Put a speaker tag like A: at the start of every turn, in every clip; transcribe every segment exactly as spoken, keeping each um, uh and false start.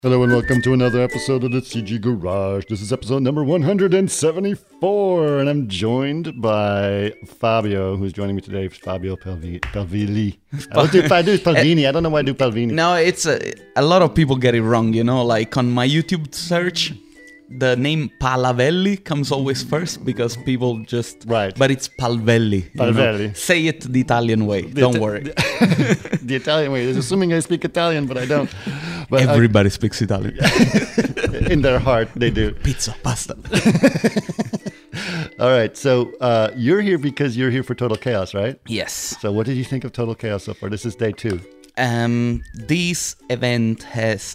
A: Hello and welcome to another episode of the C G Garage. This is episode number one hundred seventy-four, and I'm joined by Fabio, who's joining me today. Fabio Palvi- Palvilli. I don't do, I do Palvini. I don't know why I do Palvini.
B: No, it's a, a lot of people get it wrong, you know, like on my YouTube search, the name Palavelli comes always first because people just...
A: Right.
B: But it's Palvelli.
A: Palvelli.
B: You know? Say it the Italian way.
A: The
B: don't
A: Ita-
B: worry.
A: The, the Italian way. Assuming I speak Italian, but I don't. But
B: Everybody I, speaks Italian.
A: In their heart, they do.
B: Pizza, pasta.
A: All right. So uh, you're here because you're here for Total Chaos, right?
B: Yes.
A: So what did you think of Total Chaos so far? This is day two.
B: Um, this event has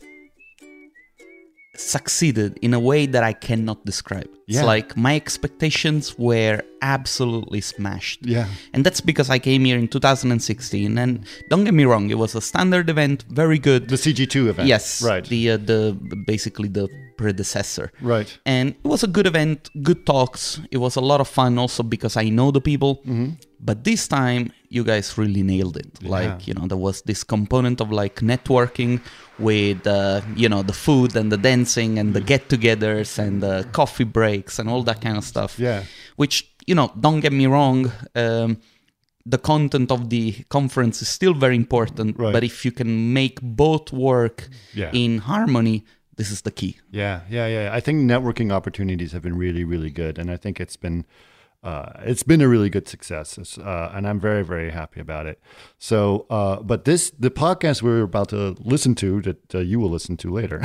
B: succeeded in a way that I cannot describe.
A: Yeah.
B: It's like my expectations were absolutely smashed.
A: Yeah.
B: And that's because I came here in two thousand sixteen, and don't get me wrong, it was a standard event, very good.
A: The C G two event.
B: Yes.
A: Right.
B: The uh, the basically the predecessor.
A: Right.
B: And it was a good event, good talks. It was a lot of fun also because I know the people.
A: Mm-hmm.
B: But this time you guys really nailed it.
A: Yeah.
B: Like, you know, there was this component of like networking with, uh, you know, the food and the dancing and the get-togethers and the coffee breaks and all that kind of stuff.
A: Yeah.
B: Which, you know, don't get me wrong, um, the content of the conference is still very important.
A: Right.
B: But if you can make both work
A: Yeah.
B: in harmony, this is the key.
A: Yeah, yeah, yeah. I think networking opportunities have been really, really good, and I think it's been uh, it's been a really good success, it's, uh, and I'm very, very happy about it. So, uh, but this the podcast we're about to listen to that uh, you will listen to later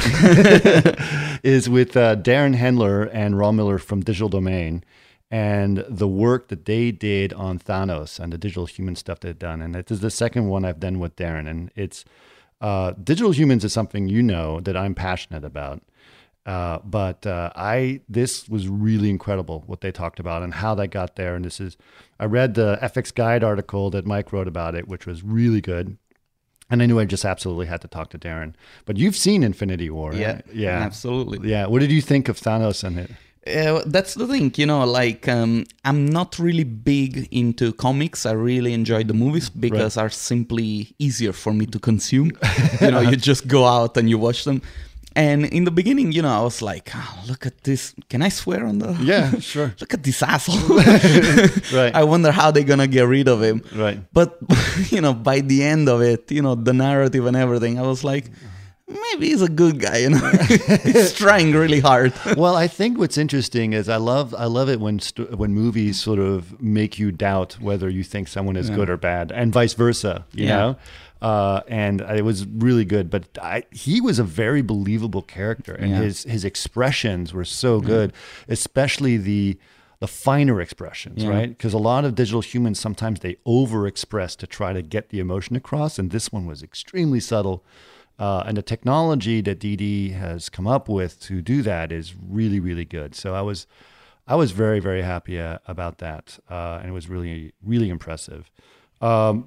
A: is with uh, Darren Hendler and Ron Miller from Digital Domain, and the work that they did on Thanos and the digital human stuff they've done. And it is the second one I've done with Darren, and it's. Uh, digital humans is something you know that I'm passionate about, uh, but uh, I this was really incredible what they talked about and how they got there. And this is I read the F X Guide article that Mike wrote about it, which was really good. And I knew I just absolutely had to talk to Darren. But you've seen Infinity War,
B: Yeah,
A: right? Yeah,
B: absolutely.
A: Yeah. What did you think of Thanos and it?
B: Uh, that's the thing, you know, like um, I'm not really big into comics. I really enjoy the movies because right. are simply easier for me to consume. You know, you just go out and you watch them. And in the beginning, you know, I was like, oh, look at this. Can I swear on the...
A: Yeah, sure.
B: Look at this asshole.
A: Right.
B: I wonder how they're going to get rid of him.
A: Right.
B: But, you know, by the end of it, you know, the narrative and everything, I was like... Maybe he's a good guy, you know. He's trying really hard.
A: Well, I think what's interesting is I love I love it when st- when movies sort of make you doubt whether you think someone is yeah. good or bad, and vice versa. You yeah. know, uh, and it was really good. But I, he was a very believable character, and yeah. his his expressions were so good, yeah. especially the. the finer expressions, yeah. right? Because a lot of digital humans, sometimes they overexpress to try to get the emotion across, and this one was extremely subtle. Uh, and the technology that D D has come up with to do that is really, really good. So I was, I was very, very happy uh, about that, uh, and it was really, really impressive. Um,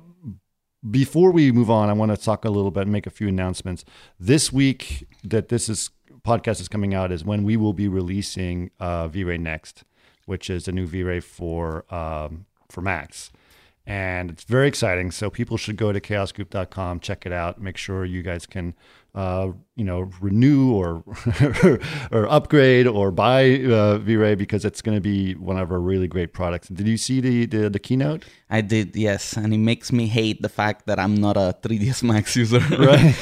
A: before we move on, I want to talk a little bit and make a few announcements. This week that this is podcast is coming out is when we will be releasing uh, V-Ray Next, which is the new V-Ray for um, for Macs. And it's very exciting. So people should go to chaos group dot com, check it out, make sure you guys can, uh, you know, renew or or upgrade or buy uh, V-Ray because it's going to be one of our really great products. Did you see the, the the keynote?
B: I did, yes. And it makes me hate the fact that I'm not a three D S Max user.
A: Right.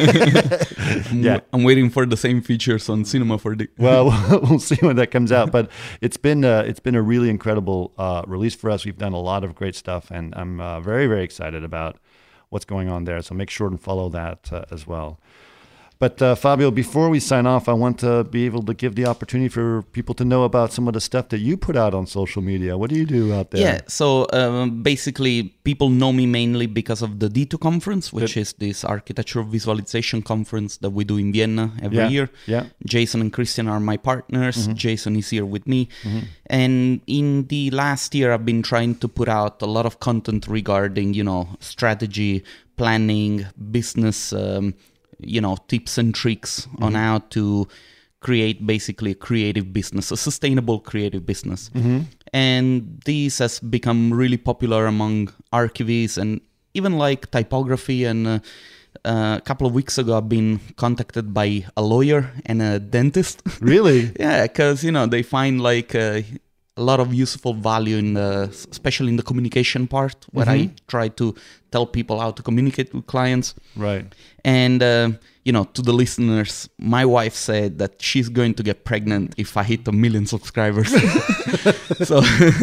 B: I'm,
A: yeah.
B: I'm waiting for the same features on Cinema four D.
A: Well, we'll see when that comes out. But it's been uh, it's been a really incredible uh, release for us. We've done a lot of great stuff, and I'm uh, very, very excited about what's going on there. So make sure and follow that uh, as well. But uh, Fabio, before we sign off, I want to be able to give the opportunity for people to know about some of the stuff that you put out on social media. What do you do out there?
B: Yeah, so um, basically people know me mainly because of the D two conference, which Good. is this architecture visualization conference that we do in Vienna every
A: yeah.
B: year.
A: Yeah.
B: Jason and Christian are my partners. Mm-hmm. Jason is here with me. Mm-hmm. And in the last year, I've been trying to put out a lot of content regarding, you know, strategy, planning, business, um, you know, tips and tricks mm-hmm. on how to create basically a creative business, a sustainable creative business. Mm-hmm. And this has become really popular among archivists and even like typography and uh, uh, a couple of weeks ago, I've been contacted by a lawyer and a dentist.
A: Really?
B: Yeah, because, you know, they find like uh, a lot of useful value in the, especially in the communication part, where mm-hmm. I try to tell people how to communicate with clients.
A: Right.
B: And, uh, you know, to the listeners, my wife said that she's going to get pregnant if I hit a million subscribers. So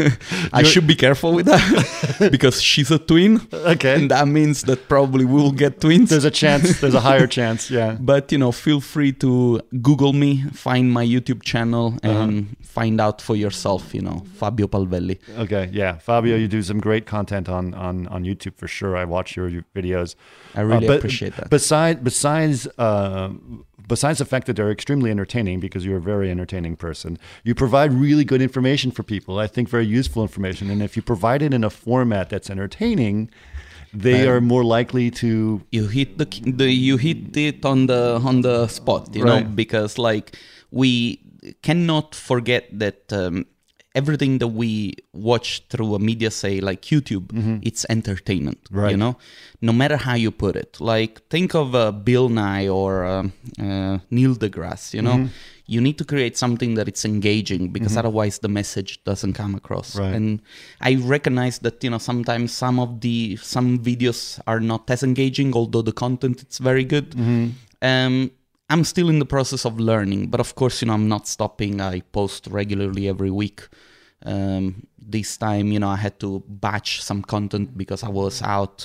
B: I should be careful with that because she's a twin.
A: Okay.
B: And that means that probably we will get twins.
A: There's a chance. There's a higher chance. Yeah.
B: But, you know, feel free to Google me, find my YouTube channel, and uh-huh. find out for yourself, you know, Fabio Palvelli.
A: Okay. Yeah. Fabio, you do some great content on, on, on YouTube for sure. I watch your videos.
B: I really
A: uh, but
B: appreciate that.
A: Besides, besides, uh, besides the fact that they're extremely entertaining, because you're a very entertaining person, you provide really good information for people. I think very useful information. And if you provide it in a format that's entertaining, they um, are more likely to.
B: You hit the, the you hit it on the on the spot, you right. know, because like we cannot forget that. Um, Everything that we watch through a media, say like YouTube, mm-hmm. it's entertainment, right. you know, no matter how you put it. Like think of uh, Bill Nye or uh, uh, Neil deGrasse, you know, mm-hmm. you need to create something that it's engaging because mm-hmm. otherwise the message doesn't come across.
A: Right.
B: And I recognize that, you know, sometimes some of the, some videos are not as engaging, although the content it's very good.
A: Mm-hmm.
B: Um, I'm still in the process of learning, but of course, you know, I'm not stopping. I post regularly every week. Um, this time, you know, I had to batch some content because I was out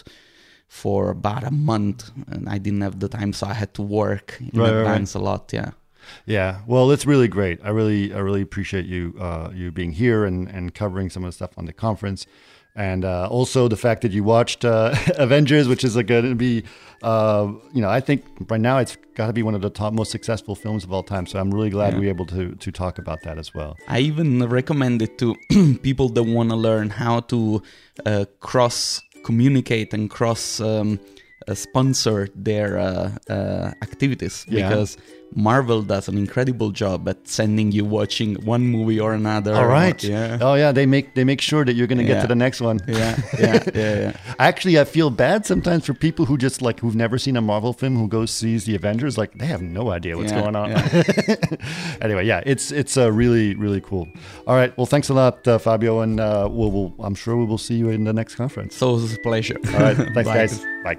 B: for about a month and I didn't have the time, so I had to work in
A: right,
B: advance
A: right.
B: a lot. Yeah.
A: Yeah. Well, it's really great. I really, I really appreciate you, uh, you being here and, and covering some of the stuff on the conference. And uh, also the fact that you watched uh, Avengers, which is going to be, uh, you know, I think right now it's got to be one of the top most successful films of all time. So I'm really glad yeah. we were able to to talk about that as well.
B: I even recommend it to people that want to learn how to uh, cross communicate and cross um, uh, sponsor their uh, uh, activities yeah. because Marvel does an incredible job at sending you watching one movie or another.
A: All right.
B: Yeah.
A: Oh yeah, they make they make sure that you're going to
B: yeah.
A: get to the next one.
B: Yeah. Yeah. Yeah. Yeah.
A: Actually, I feel bad sometimes for people who just like who've never seen a Marvel film who goes sees the Avengers. Like they have no idea what's
B: yeah.
A: going on.
B: Yeah.
A: Anyway, yeah, it's it's uh, really really cool. All right. Well, thanks a lot, uh, Fabio, and uh, we'll, we'll I'm sure we will see you in the next conference.
B: So it was a pleasure.
A: All right. Thanks, guys. Bye.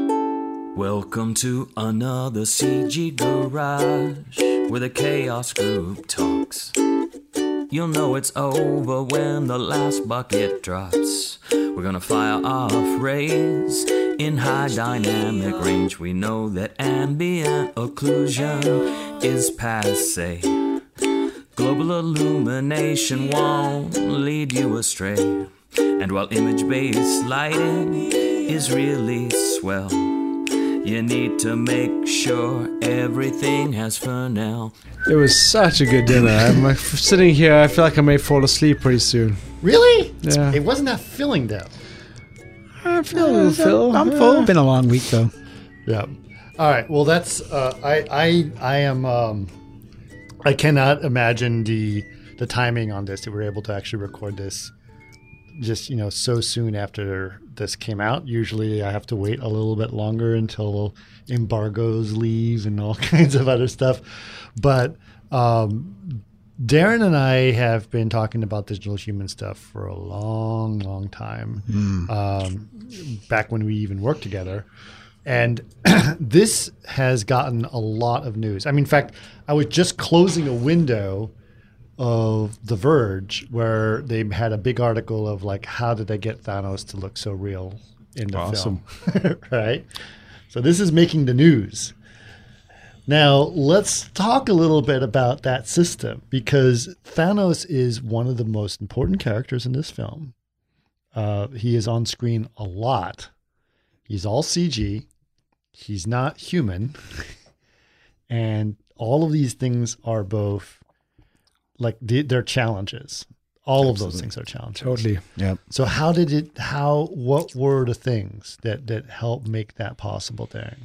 C: Welcome to another C G garage where the Chaos Group talks. You'll know it's over when the last bucket drops. We're gonna fire off rays in high dynamic range. We know that ambient occlusion is passe. Global illumination won't lead you astray. And while image-based lighting is really swell, you need to make sure everything has Fresnel.
D: It was such a good dinner. I'm sitting here, I feel like I may fall asleep pretty soon.
A: Really?
D: Yeah.
A: It wasn't that filling, though.
D: I feel a little full. I'm full. It's been a long week, though.
A: Yeah. All right. Well, that's, uh, I, I, I am, um, I cannot imagine the, the timing on this, that we were able to actually record this just, you know, so soon after this came out. Usually I have to wait a little bit longer until embargoes leave and all kinds of other stuff. But um, Darren and I have been talking about digital human stuff for a long, long time, mm. um, back when we even worked together. And this has gotten a lot of news. I mean, in fact, I was just closing a window of The Verge where they had a big article of like, how did they get Thanos to look so real in the
D: awesome.
A: film? Right? So this is making the news. Now, let's talk a little bit about that system, because Thanos is one of the most important characters in this film. Uh, he is on screen a lot. He's all C G. He's not human. And all of these things are both like they're challenges. All Absolutely. Of those things are challenges.
D: Totally.
A: Yeah. So how did it, how, what were the things that, that helped make that possible, Darren?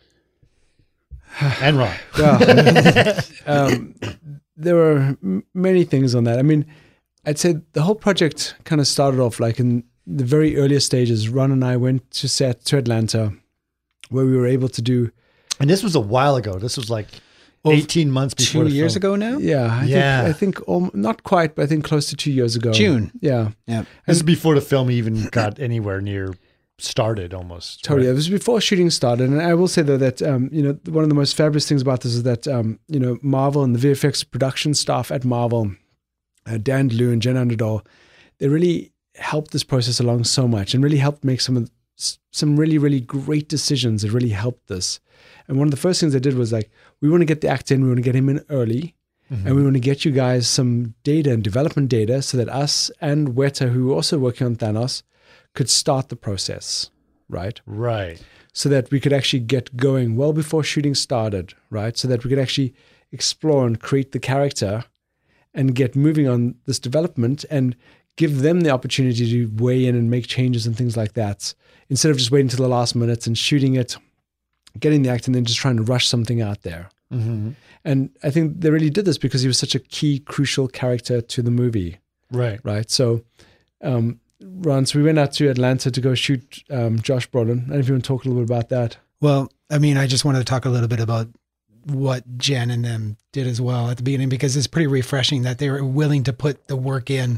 A: And Ron.
D: Well, um, there were m- many things on that. I mean, I'd say the whole project kind of started off like in the very earliest stages. Ron and I went to set to Atlanta where we were able to do.
A: And this was a while ago. This was like eighteen months before
E: Two
A: the
E: years
A: film.
E: ago now?
D: Yeah, I
A: Yeah.
D: think, I think um, not quite, but I think close to two years ago.
E: June.
D: Yeah.
E: Yeah.
A: This is before the film even got anywhere near started almost.
D: Totally.
A: right?
D: It was before shooting started. And I will say, though, that, um, you know, one of the most fabulous things about this is that, um, you know, Marvel and the V F X production staff at Marvel, uh, Dan Liu and Jen Underdahl, they really helped this process along so much and really helped make some of some really, really great decisions that really helped this. And one of the first things they did was like, we want to get the actor in, we want to get him in early, mm-hmm. and we want to get you guys some data and development data so that us and Weta, who were also working on Thanos, could start the process, right?
A: Right.
D: So that we could actually get going well before shooting started, right? So that we could actually explore and create the character and get moving on this development and give them the opportunity to weigh in and make changes and things like that, instead of just waiting till the last minute and shooting it, getting the actor, and then just trying to rush something out there.
A: Mm-hmm.
D: And I think they really did this because he was such a key, crucial character to the movie.
A: Right.
D: Right. So, um, Ron, so we went out to Atlanta to go shoot um, Josh Brolin. I don't know if you want to talk a little bit about that.
E: Well, I mean, I just wanted to talk a little bit about what Jen and them did as well at the beginning, because it's pretty refreshing that they were willing to put the work in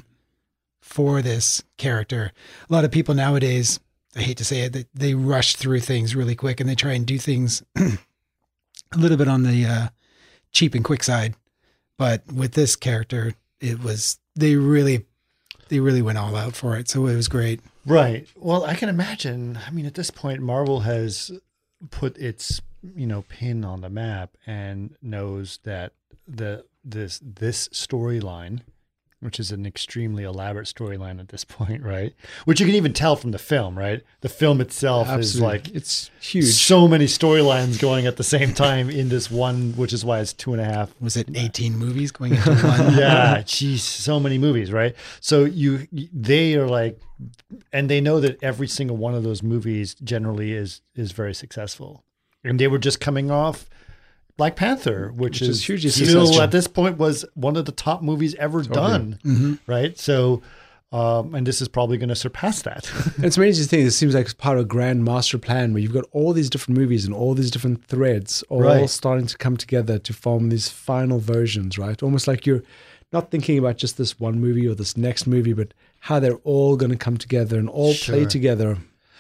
E: for this character. A lot of people nowadays, I hate to say it, that they rush through things really quick and they try and do things a little bit on the uh, cheap and quick side. But with this character, it was, they really, they really went all out for it. So it was great.
A: Right. Well, I can imagine. I mean, at this point, Marvel has put its, you know, pin on the map and knows that the this this storyline, which is an extremely elaborate storyline at this point, right? Which you can even tell from the film, right? The film itself
D: Absolutely.
A: is like
D: It's huge.
A: so many storylines going at the same time in this one, which is why it's two and a half.
E: Was it eighteen movies going into one?
A: Yeah, geez, so many movies, right? So you, they are like, and they know that every single one of those movies generally is is very successful, and they were just coming off Black Panther, which,
D: Which
A: is,
D: is hugely
A: still
D: successful.
A: at this point was one of the top movies ever done,
E: Mm-hmm.
A: right? So, um, and this is probably going to surpass that.
D: And it's amazing to think it seems like it's part of a grand master plan where you've got all these different movies and all these different threads all
A: Right.
D: starting to come together to form these final versions, right? Almost like you're not thinking about just this one movie or this next movie, but how they're all going to come together and all play
A: Sure.
D: together.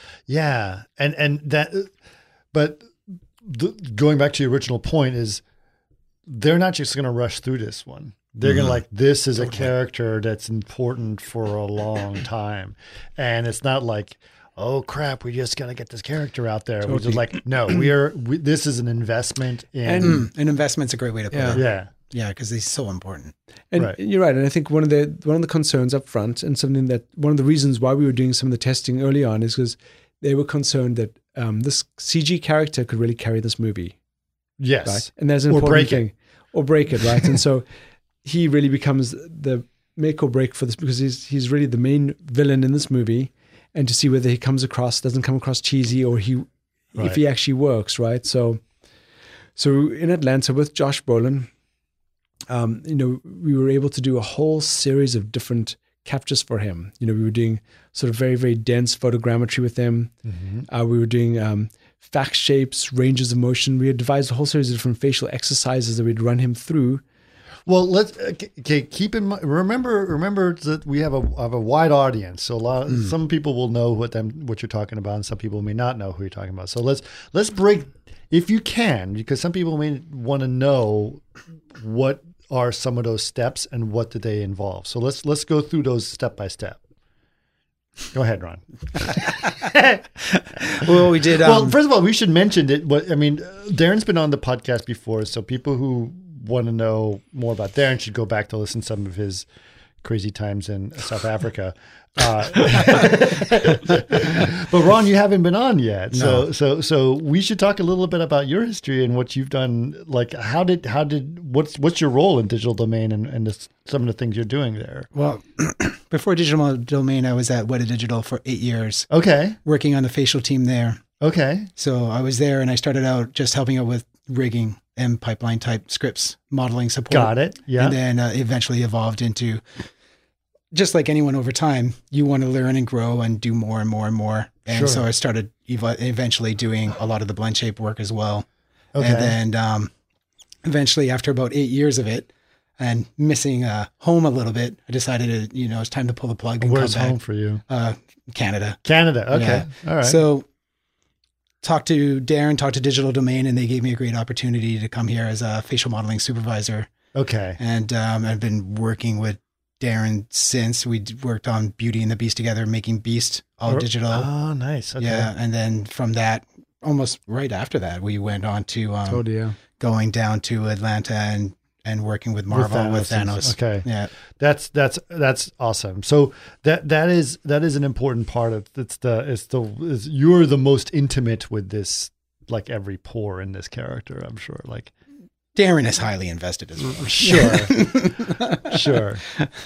A: Yeah, and and that, but the, going back to your original point is, they're not just going to rush through this one. They're going to like, this is a character that's important for a long time, and it's not like, oh crap, we just got to get this character out there. We're just like, no, we are. We, this is an investment in.
E: Mm, an investment's a great way to put
D: Yeah.
E: it.
A: yeah,
E: Yeah, because he's so important.
D: And
A: Right.
D: you're right. And I think one of the one of the concerns up front, and something that one of the reasons why we were doing some of the testing early on, is because they were concerned that um, this C G character could really carry this movie,
A: yes,
D: right? And that's an
A: Or
D: important
A: break it.
D: thing, or break it, right? And so he really becomes the make or break for this, because he's he's really the main villain in this movie, and to see whether he comes across doesn't come across cheesy, or he
A: Right.
D: if he actually works, right? So so in Atlanta with Josh Brolin. Um, you know, we were able to do a whole series of different captures for him. You know, we were doing sort of very, very dense photogrammetry with him.
A: Mm-hmm.
D: Uh, we were doing um, fact shapes, ranges of motion. We had devised a whole series of different facial exercises that we'd run him through.
A: Well, let's okay. Keep in mind. Remember, remember that we have a have a wide audience. So a lot.
D: Mm.
A: Some people will know what them what you're talking about, and some people may not know who you're talking about. So let's let's break, if you can, because some people may want to know what are some of those steps and what do they involve. So let's let's go through those step by step. Go ahead, Ron.
E: Well, we did. Um,
A: Well, first of all, we should mention that. What I mean, Darren's been on the podcast before, so people who want to know more about Darren should go back to listen to some of his crazy times in South Africa. Uh, but Ron, you haven't been on yet, so
E: No.
A: so so we should talk a little bit about your history and what you've done. Like, how did how did what's what's your role in Digital Domain and and this, some of the things you're doing there?
E: well, before Digital Domain, I was at Weta Digital for eight years,
A: Okay,
E: working on the facial team there.
A: okay,
E: So I was there, and I started out just helping out with rigging and pipeline type scripts, modeling support.
A: got it. Yeah,
E: And then uh, eventually evolved into just like anyone over time, you want to learn and grow and do more and more and more. And
A: Sure.
E: so I started ev- eventually doing a lot of the blend shape work as well.
A: Okay.
E: And then um, eventually, after about eight years of it and missing uh, home a little bit, I decided, to, you know, it's time to pull the plug and
A: Where's
E: come back.
A: home for you?
E: Uh, Canada.
A: Canada. Okay.
E: Yeah.
A: All right.
E: So talked to Darren, talked to Digital Domain, and they gave me a great opportunity to come here as a facial modeling supervisor.
A: okay.
E: And um, I've been working with Darren since. We d- worked on Beauty and the Beast together, making Beast all
A: Or-
E: digital.
A: Oh, nice. Okay.
E: Yeah. And then from that, almost right after that, we went on to um,
D: Totally, yeah.
E: going down to Atlanta and, and working with Marvel with Thanos.
A: Okay.
E: Yeah.
A: That's that's that's awesome. So that that is that is an important part of it's the it's the is you're the most intimate with this, like every pore in this character, I'm sure. Like
E: Darren is highly invested as well.
A: sure. sure.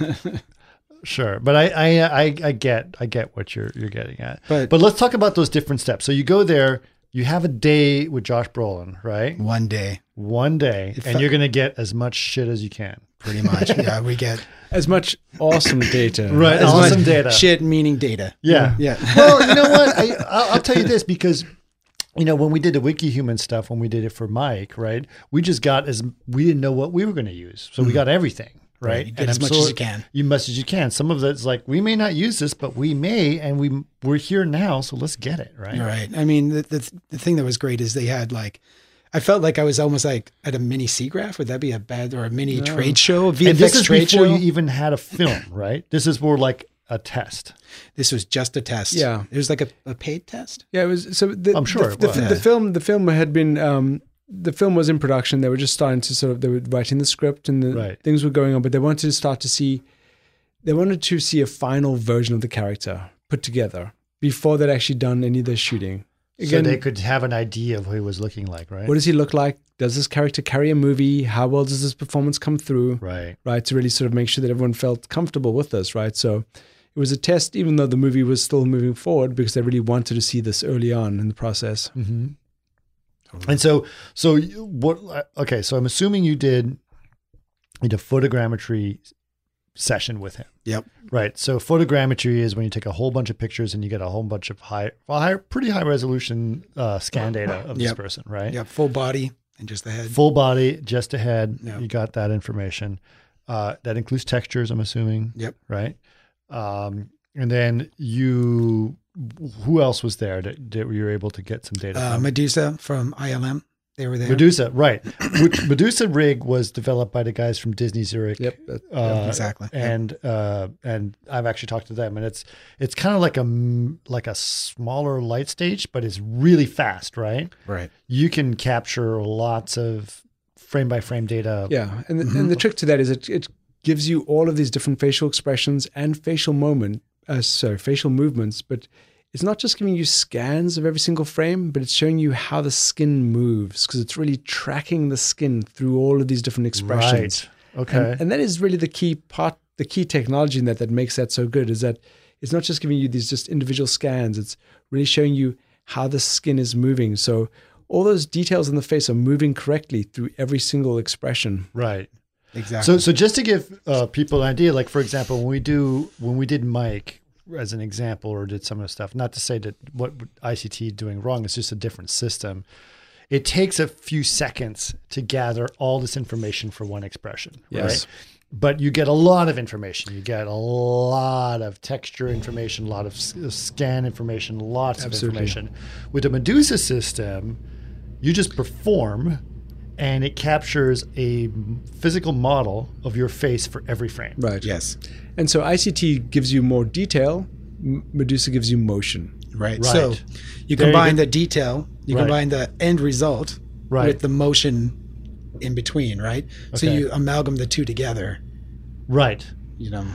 A: Sure. But I, I I I get I get what you're you're getting at.
E: But,
A: But let's talk about those different steps. So you go there, you have a day with Josh Brolin, right?
E: one day,
A: One day,
E: It
A: and
E: fe-
A: you're gonna get as much shit as you can.
E: pretty much. Yeah, we get
D: As much awesome data.
A: Right.
E: as
A: Awesome
E: much
A: data.
E: shit meaning data.
A: Yeah.
E: Yeah.
A: Well, you know what? I, I'll, I'll tell you this because, you know, when we did the WikiHuman stuff, when we did it for Mike, right? We just got as we didn't know what we were going to use, so we got everything, right?
E: Right. You get as much as you can.
A: You much as you can. Some of it's like we may not use this, but we may, and we we're here now, so let's get it, right?
E: You're right. I mean, the, the the thing that was great is they had like, I felt like I was almost like at a mini SIGGRAPH. Would that be a bad or a mini trade show? A V F X
A: And this is
E: trade
A: before
E: show.
A: you even had a film, right? This is more like a test.
E: This was just a test.
D: Yeah.
E: It was like a, a paid test.
D: Yeah, it was. So the,
A: I'm sure
D: the,
A: it
D: the,
A: was.
D: the
E: Yeah.
D: film, the film had been, um, the film was in production. They were just starting to sort of, they were writing the script and the
A: Right.
D: things were going on, but they wanted to start to see, they wanted to see a final version of the character put together before they'd actually done any of the shooting.
A: so they could have an idea of what he was looking like, right?
D: What does he look like? Does this character carry a movie? How well does this performance come through?
A: right.
D: Right, to really sort of make sure that everyone felt comfortable with this, right? So it was a test, even though the movie was still moving forward, because they really wanted to see this early on in the process.
A: Mm-hmm. And so, so you- what? Okay, so I'm assuming you did you did a photogrammetry session with him,
E: Yep.
A: right? So photogrammetry is when you take a whole bunch of pictures and you get a whole bunch of high, well, high, pretty high resolution uh, scan data of this
E: Yep.
A: person, right?
E: Yeah. Full body and just the head.
A: Full body, just a head.
E: Yeah.
A: You got that information. Uh, that includes textures, I'm assuming.
E: Yep.
A: Right. Um, and then you, who else was there that, that you were able to get some data
E: Uh,
A: from?
E: Medusa from I L M. They were there.
A: Medusa, right. Which- Medusa rig was developed by the guys from Disney Zurich.
D: Yep. that-
A: Uh,
E: exactly. Yep.
A: And uh, and I've actually talked to them, and it's it's kind of like a m- like a smaller light stage, but it's really fast, right?
E: Right.
A: You can capture lots of frame by frame data.
D: Yeah, and the, and the trick to that is it it gives you all of these different facial expressions and facial moment, uh, sorry, facial movements, but it's not just giving you scans of every single frame, but it's showing you how the skin moves because it's really tracking the skin through all of these different expressions.
A: Right. Okay.
D: And, and that is really the key part, the key technology in that that makes that so good is that it's not just giving you these just individual scans, it's really showing you how the skin is moving. So all those details in the face are moving correctly through every single expression.
A: right.
E: Exactly.
A: So so just to give uh, people an idea, like for example, when we do when we did Mike as an example, or did some of the stuff, not to say that what I C T is doing wrong, it's just a different system. It takes a few seconds to gather all this information for one expression,
D: Yes.
A: right? But you get a lot of information. You get a lot of texture information, a lot of s- scan information, lots
D: Absolutely.
A: of information. With the Medusa system, you just perform and it captures a physical model of your face for every frame.
D: Right.
E: yes.
D: And so I C T gives you more detail, M- Medusa gives you motion.
E: Right.
A: Right.
E: So you
A: There you
E: combine
A: go.
E: the detail, you
A: Right.
E: combine the end result
A: Right.
E: with the motion in between, right? So
A: Okay.
E: you amalgam the two together,
A: Right.
E: you know.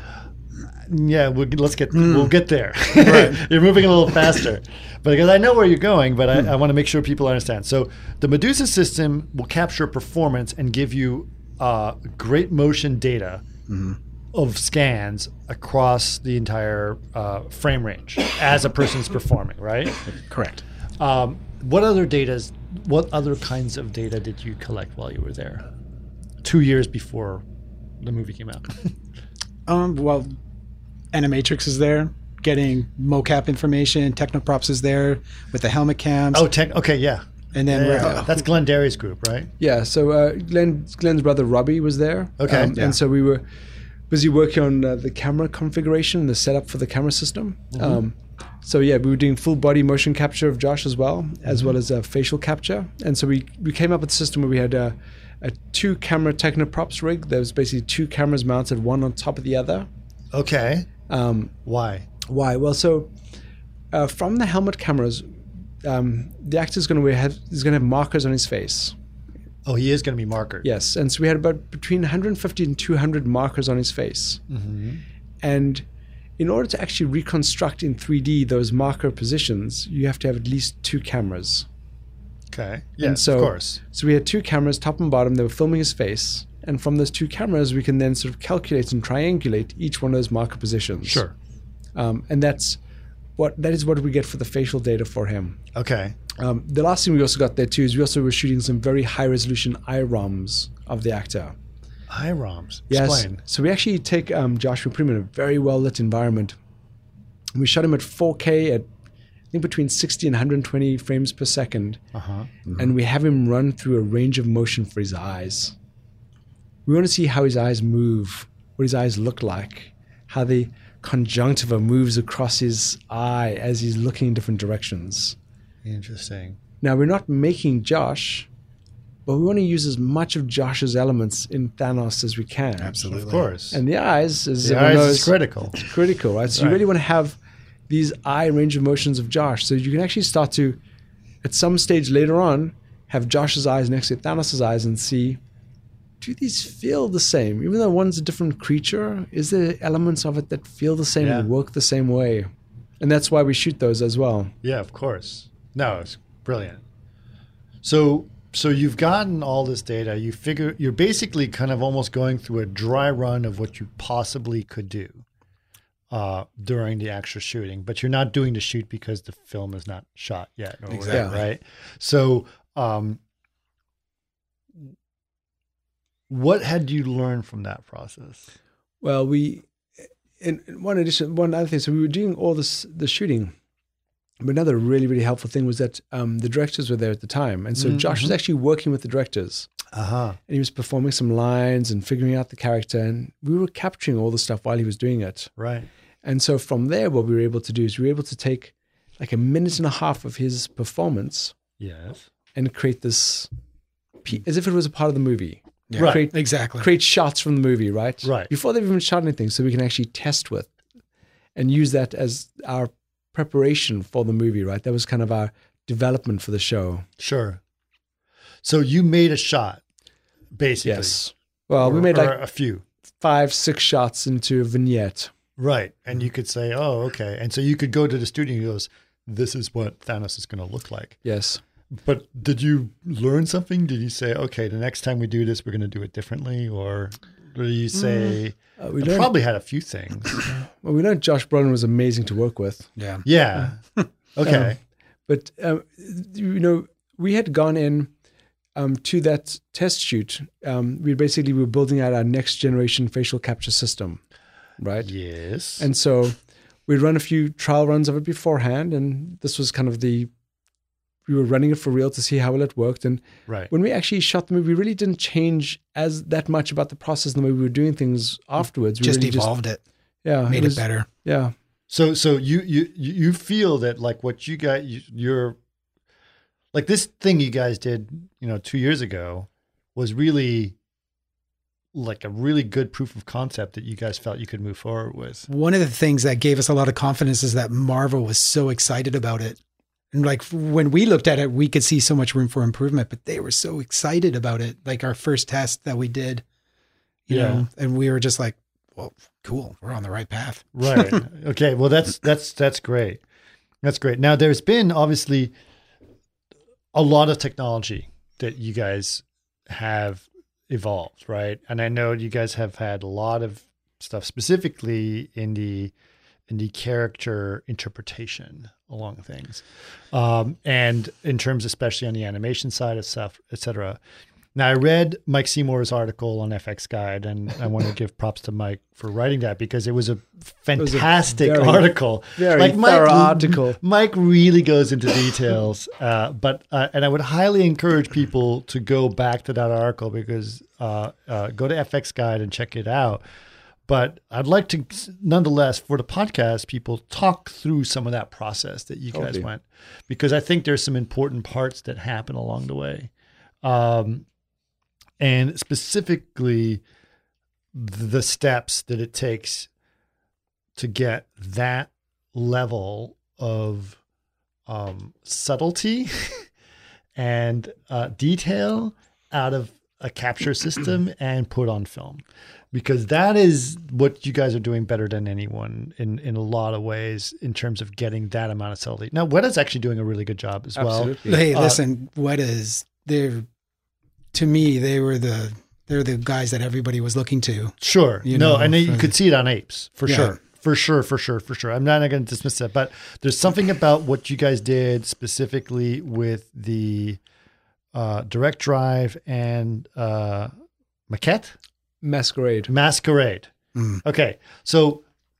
A: Yeah, we'll, let's get we'll get there. You're moving a little faster, but because I know where you're going, but I, I want to make sure people understand. So the Medusa system will capture performance and give you uh, great motion data of scans across the entire uh, frame range as a person's performing. Right.
E: Correct.
A: Um, what other data's What other kinds of data did you collect while you were there? Two years before the movie came out.
E: Um, well, Animatrix is there, getting mocap information. Technoprops is there with the helmet cams.
F: Oh, tech. Okay, yeah.
E: And then
F: Yeah,
E: we're,
F: yeah. That's Glenn Derry's group, right?
D: Yeah, so uh, Glenn, Glenn's brother Robbie was there.
F: Okay,
D: Um,
F: yeah.
D: And so we were busy working on uh, the camera configuration, the setup for the camera system.
F: Mm-hmm.
D: Um, so yeah, we were doing full body motion capture of Josh as well, as
F: Mm-hmm.
D: well as uh, facial capture. And so we, we came up with a system where we had a, a two camera Technoprops rig. There was basically two cameras mounted, one on top of the other.
F: Okay.
D: Um,
F: Why?
D: why? Well, so uh, from the helmet cameras, um, the actor's going to have he's going to have markers on his face.
F: Oh, he is going to be markered.
D: Yes, and so we had about between one hundred fifty and two hundred markers on his face.
F: Mm-hmm.
D: And in order to actually reconstruct in three D those marker positions, you have to have at least two cameras.
F: Okay.
D: And
F: Yes,
D: so,
F: of course.
D: So we had two cameras, top and bottom, that were filming his face. And from those two cameras, we can then sort of calculate and triangulate each one of those marker positions.
F: Sure.
D: Um, and that's what that is what we get for the facial data for him.
F: Okay.
D: Um, the last thing we also got there too is we also were shooting some very high resolution I ROMs of the actor.
F: I ROMs.
D: Yes.
F: Explain.
D: So we actually take um, Josh, we put him in a very well lit environment. We shot him at four K at I think between sixty and one hundred twenty frames per second,
F: Uh-huh.
D: and we have him run through a range of motion for his eyes. We want to see how his eyes move, what his eyes look like, how the conjunctiva moves across his eye as he's looking in different directions.
F: Interesting.
D: Now, we're not making Josh, but we want to use as much of Josh's elements in Thanos as we can.
E: absolutely.
F: Of course.
D: And the eyes, as
F: the
D: everyone
F: eyes
D: knows,
F: is critical.
D: it's critical, right? So you
F: Right.
D: really want to have these eye range of motions of Josh. So you can actually start to, at some stage later on, have Josh's eyes next to Thanos' eyes and see, do these feel the same? Even though one's a different creature, is there elements of it that feel the same
F: Yeah.
D: and work the same way? And that's why we shoot those as well.
F: Yeah, of course. No, it's brilliant. So so you've gotten all this data. You figure you're basically kind of almost going through a dry run of what you possibly could do uh, during the actual shooting, but you're not doing the shoot because the film is not shot yet. Or whatever,
E: Exactly.
F: right? So um, what had you learned from that process?
D: Well, we, in in one addition, one other thing. So we were doing all this the shooting, but another really really helpful thing was that um, the directors were there at the time, and so
F: Mm-hmm.
D: Josh was actually working with the directors,
F: Uh-huh.
D: and he was performing some lines and figuring out the character, and we were capturing all the stuff while he was doing it.
F: Right.
D: And so from there, what we were able to do is we were able to take like a minute and a half of his performance
F: Yes.
D: and create this pe- as if it was a part of the movie.
E: Yeah,
F: Right.
D: Create
E: exactly.
D: create shots from the movie, right?
F: Right.
D: Before they've even shot anything, so we can actually test with and use that as our preparation for the movie, right? That was kind of our development for the show.
F: Sure. So you made a shot, basically.
D: Yes. Well, we
F: Or-
D: made
F: or
D: like
F: a few.
D: five, six shots into a vignette.
F: Right. And you could say, oh, okay. And so you could go to the studio and he goes, this is what Thanos is going to look like.
D: Yes.
F: But did you learn something? Did you say, okay, the next time we do this, we're going to do it differently? Or did you say,
D: Uh, we
F: I
D: learned,
F: probably had a few things.
D: well, we learned Josh Brolin was amazing to work with.
E: Yeah.
F: Yeah. Okay.
D: But, um, you know, we had gone in um, to that test shoot. Um, we basically were building out our next generation facial capture system, right?
F: Yes.
D: And so we'd run a few trial runs of it beforehand. And this was kind of the, we were running it for real to see how well it worked. And
F: right.
D: when we actually shot the movie, we really didn't change as that much about the process and the way we were doing things afterwards. We
E: Just
D: really
E: evolved it,
D: yeah,
E: made it,
D: was-
E: better.
D: Yeah.
F: So, so you, you, you feel that like what you got, you, you're like this thing you guys did, you know, two years ago was really like a really good proof of concept that you guys felt you could move forward with.
E: One of the things that gave us a lot of confidence is that Marvel was so excited about it. And like when we looked at it, we could see so much room for improvement, but they were so excited about it. Like our first test that we did, you
F: Yeah.
E: know, and we were just like, well, cool. We're on the right path.
F: Right. Okay. Well, that's, that's, that's great. That's great. Now there's been obviously a lot of technology that you guys have evolved, right? And I know you guys have had a lot of stuff specifically in the, in the character interpretation along things. Um, and in terms, especially on the animation side of stuff, et cetera. Now, I read Mike Seymour's article on F X Guide, and I want to give props to Mike for writing that because it was a fantastic
D: was a very,
F: article.
D: Very
F: like Mike,
D: thorough article.
F: Mike really goes into details, uh, but uh, and I would highly encourage people to go back to that article because uh, uh, go to F X Guide and check it out. But I'd like to, nonetheless, for the podcast, people talk through some of that process that you
D: Totally.
F: guys went, because I think there's some important parts that happen along the way. Um, and specifically the steps that it takes to get that level of um, subtlety and uh, detail out of a capture system and put on film, because that is what you guys are doing better than anyone in, in a lot of ways in terms of getting that amount of subtlety. Now, Weta's actually doing a really good job as
D: Absolutely.
F: well.
E: Hey,
F: Uh,
E: listen, what is they're to me they were the they're the guys that everybody was looking to.
F: Sure.
E: You
F: no,
E: know,
F: and you
E: for-
F: could see it on Apes for
E: Yeah.
F: sure. For sure, for sure, for sure. I'm not going to dismiss that, but there's something about what you guys did specifically with the uh, direct drive and uh, maquette,
D: Masquerade.
F: masquerade.
E: Mm.
F: Okay, so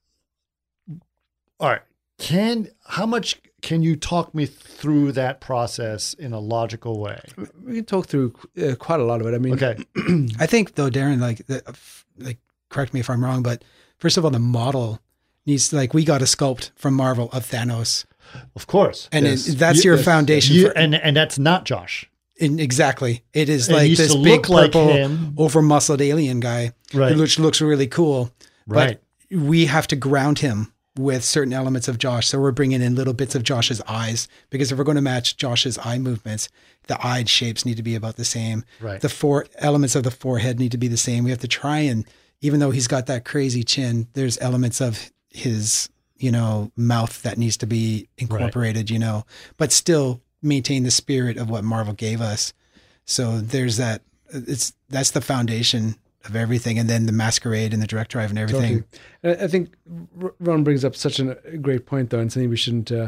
F: all right, can how much can you talk me through that process in a logical way?
D: We can talk through uh, quite a lot of it. I mean,
F: Okay,
E: I think though, Darren, like, the, like, correct me if I'm wrong, but first of all, the model needs like we got a sculpt from Marvel of Thanos,
F: of course,
E: and
F: Yes.
E: it, that's
F: You-
E: your
F: yes.
E: foundation.
F: You-
E: for,
F: and and that's not Josh.
E: in, exactly, it is
F: It
E: like
F: used
E: this
F: to
E: big
F: look like
E: purple,
F: him.
E: over muscled alien guy,
F: Right.
E: which looks really cool.
F: Right.
E: But we have to ground him with certain elements of Josh. So we're bringing in little bits of Josh's eyes, because if we're going to match Josh's eye movements, the eye shapes need to be about the same.
F: Right.
E: The four elements of the forehead need to be the same. We have to try and, even though he's got that crazy chin, there's elements of his, you know, mouth that needs to be incorporated, you know, but still maintain the spirit of what Marvel gave us. So there's that, it's, that's the foundation of everything. And then the masquerade and the direct drive and everything.
D: Totally. And I think R- Ron brings up such an, a great point, though, and something we shouldn't uh,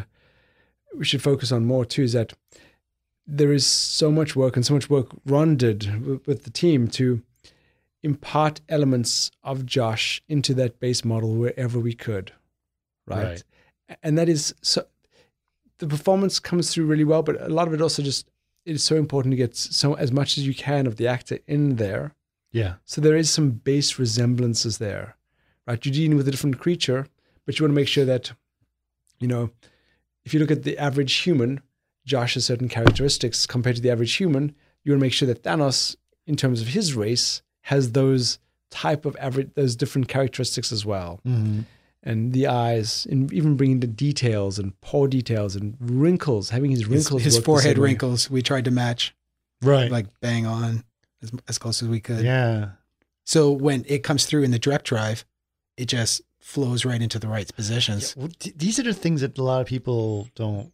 D: we should focus on more too. Is that there is so much work and so much work Ron did with, with the team to impart elements of Josh into that base model wherever we could, right?
F: Right.
D: And that is so. The performance comes through really well, but a lot of it also just it is so important to get so as much as you can of the actor in there.
F: Yeah.
D: So there is some base resemblances there, right? You're dealing with a different creature, but you want to make sure that, you know, if you look at the average human, Josh has certain characteristics compared to the average human. You want to make sure that Thanos, in terms of his race, has those type of average, those different characteristics as well.
F: Mm-hmm.
D: And the eyes, and even bringing the details and paw details and wrinkles, having his
E: His,
D: wrinkles,
E: his
D: work the
E: forehead
D: same way.
E: wrinkles, we tried to match,
F: Right.
E: like bang on as, as close as we could.
F: yeah.
E: So when it comes through in the direct drive, it just flows right into the right positions.
F: Well, th- these are the things that a lot of people don't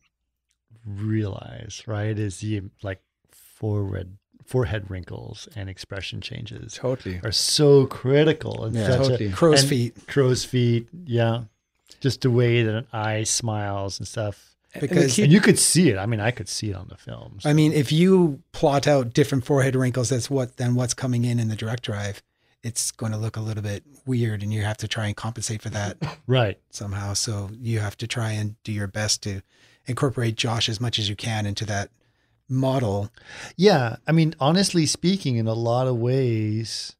F: realize, right? Is the like forehead forehead wrinkles and expression changes
D: Totally.
F: are so critical. And
E: Yeah,
F: such
D: totally.
F: a,
E: Crow's
F: and
E: feet.
F: crow's feet, yeah. Just the way that an eye smiles and stuff.
D: And the
E: Because
D: key-
F: And you could see it. I mean, I could see it on the film. so-
E: I mean, if you plot out different forehead wrinkles, that's what then what's coming in in the direct drive. It's going to look a little bit weird, and you have to try and compensate for that
F: right.
E: somehow. So you have to try and do your best to incorporate Josh as much as you can into that model.
F: Yeah, I mean, honestly speaking, in a lot of ways,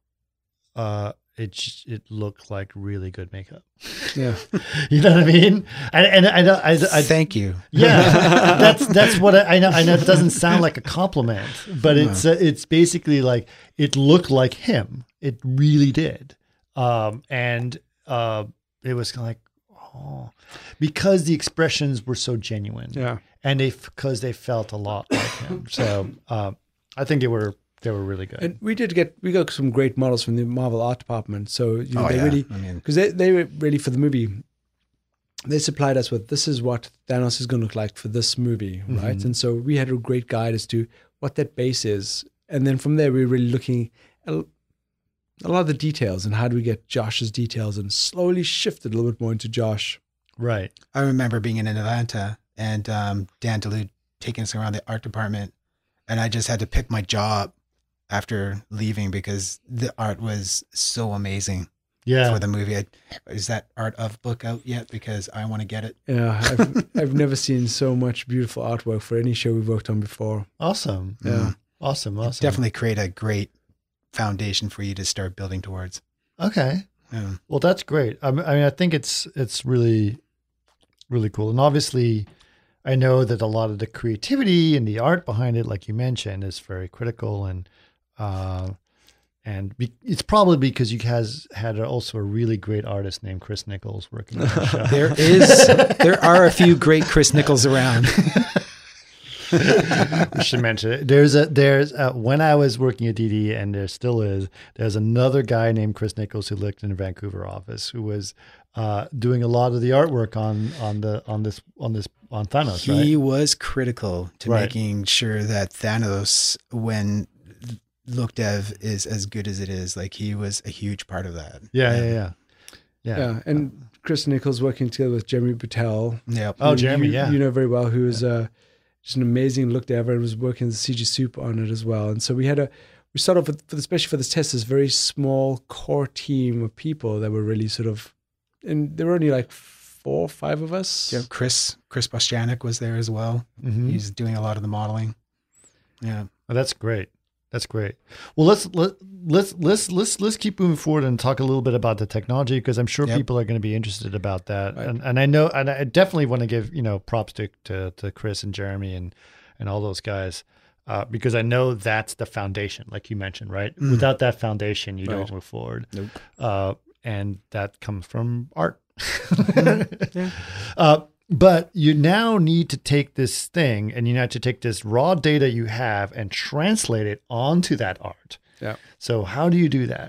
F: uh, it j- it looked like really good makeup.
D: Yeah.
F: You know what I mean? And and I I, I, I
E: Thank you.
F: yeah, that's that's what I, I know. I know it doesn't sound like a compliment, but it's uh, it's basically like it looked like him. It really did, um, and uh, it was kind of like oh, because the expressions were so genuine.
D: Yeah.
F: and they because they felt a lot like him. So um, I think they were they were really good.
D: And we did get we got some great models from the Marvel art department. So you know,
E: Oh,
D: they
E: yeah.
D: really
E: I mean-
D: because they they were really for the movie. They supplied us with this is what Thanos is going to look like for this movie, right? And so we had a great guide as to what that base is, and then from there we were really looking at a lot of the details and how do we get Josh's details, and slowly shifted a little bit more into Josh.
F: Right.
E: I remember being in Atlanta and um, Dan DeLude taking us around the art department, and I just had to pick my jaw up after leaving because the art was so amazing
F: Yeah.
E: for the movie. I, is that art of book out yet? Because I want to get it.
D: Yeah, I've, I've never seen so much beautiful artwork for any show we've worked on before.
F: Awesome.
D: Yeah.
F: Awesome. Awesome.
E: Definitely create a great foundation for you to start building towards.
F: Okay.
E: Yeah.
F: Well, that's great. I mean, I mean, I think it's it's really, really cool. And obviously, I know that a lot of the creativity and the art behind it, like you mentioned, is very critical. And uh, and be, it's probably because you guys had also a really great artist named Chris Nichols working on the show.
E: There is, there are a few great Chris Nichols around.
F: We should mention it. There's a there's a, when I was working at D D, and there still is. There's another guy named Chris Nichols who lived in the Vancouver office who was uh, doing a lot of the artwork on on the on this on this on Thanos.
E: He
F: right?
E: was critical to
F: Right.
E: making sure that Thanos, when looked at, is as good as it is. Like he was a huge part of that.
F: Yeah, yeah, yeah, yeah.
D: Yeah, and Chris Nichols working together with Jeremy Patel.
E: Yep.
F: Oh,
D: who
F: Jeremy,
D: you,
F: yeah.
D: you know very well, who is uh, just an amazing look ever and was working as a C G Soup on it as well. And so we had a, we started off with, for, especially for this test, this very small core team of people that were really sort of, and there were only like four or five of us.
E: Yeah, Chris Chris Bostjanek was there as well.
F: Mhm.
E: He's doing a lot of the modeling. Yeah.
F: Oh, that's great. That's great. Well, let's let let's let's let's let's keep moving forward and talk a little bit about the technology, because I'm sure
E: Yep.
F: people are going to be interested about that.
D: Right.
F: And and I know, and I definitely want to give you know props to to, to Chris and Jeremy and and all those guys, uh, because I know that's the foundation, like you mentioned, right?
E: Mm.
F: Without that foundation, you
D: Right.
F: don't move forward.
E: Nope.
F: Uh, and that comes from art.
D: Yeah.
F: Uh, but you now need to take this thing and you have to take this raw data you have and translate it onto that art.
D: Yeah.
F: So how do you do that?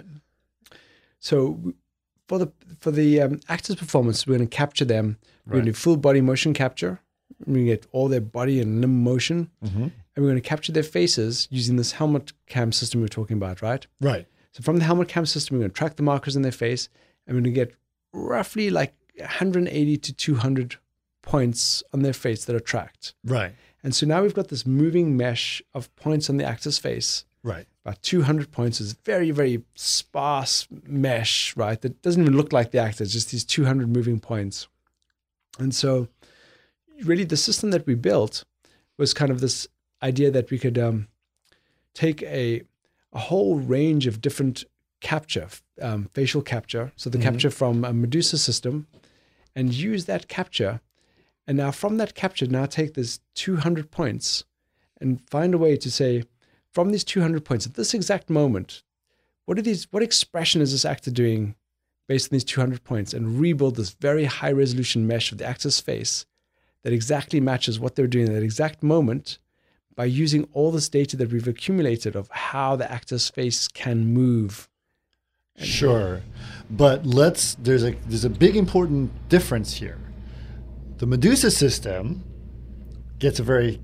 D: So for the for the um, actors' performance, we're going to capture them. We're going
F: Right.
D: to do full body motion capture. We're going to get all their body and limb motion,
F: Mm-hmm.
D: and we're going to capture their faces using this helmet cam system we we're talking about, right?
F: Right.
D: So from the helmet cam system, we're going to track the markers in their face, and we're going to get roughly like one hundred eighty to two hundred points on their face that are tracked.
F: Right.
D: And so now we've got this moving mesh of points on the actor's face.
F: Right.
D: About two hundred points is very, very sparse mesh, right? That doesn't even look like the actor, it's just these two hundred moving points. And so really the system that we built was kind of this idea that we could um, take a, a whole range of different capture, um, facial capture, so the
F: Mhm.
D: capture from a Medusa system, and use that capture. And now from that capture, now take this two hundred points and find a way to say, from these two hundred points at this exact moment, what are these, what expression is this actor doing based on these two hundred points, and rebuild this very high resolution mesh of the actor's face that exactly matches what they're doing at that exact moment by using all this data that we've accumulated of how the actor's face can move.
F: Sure. But let's there's a there's a big important difference here. The Medusa system gets a very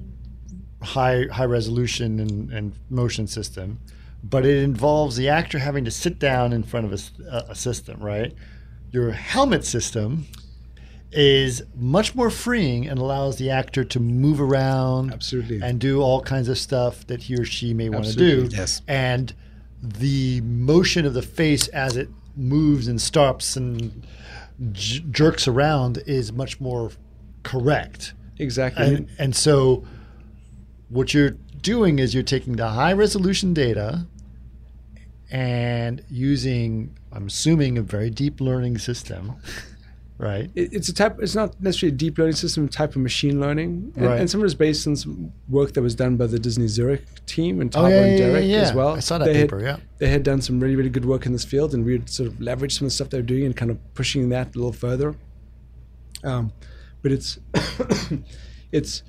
F: high high resolution and, and motion system, but it involves the actor having to sit down in front of a, s- a- a system, right? Your helmet system is much more freeing and allows the actor to move around
D: Absolutely.
F: and do all kinds of stuff that he or she may want to
D: Absolutely.
F: do.
E: Yes.
F: And the motion of the face as it moves and stops and j- jerks around is much more correct.
D: Exactly.
F: And, and so what you're doing is you're taking the high resolution data and using, I'm assuming, a very deep learning system, right?
D: It- it's a type, it's not necessarily a deep learning system, type of machine learning. And,
F: Right.
D: and some of it is based on some work that was done by the Disney Zurich team and
F: Oh,
D: Tavo
F: yeah,
D: and
F: yeah,
D: Derek
F: yeah,
D: as
F: yeah.
D: well.
F: I saw that
D: They had-
F: paper, yeah.
D: They had done some really, really good work in this field, and we had sort of leveraged some of the stuff they were doing and kind of pushing that a little further. Um, but it's, it's,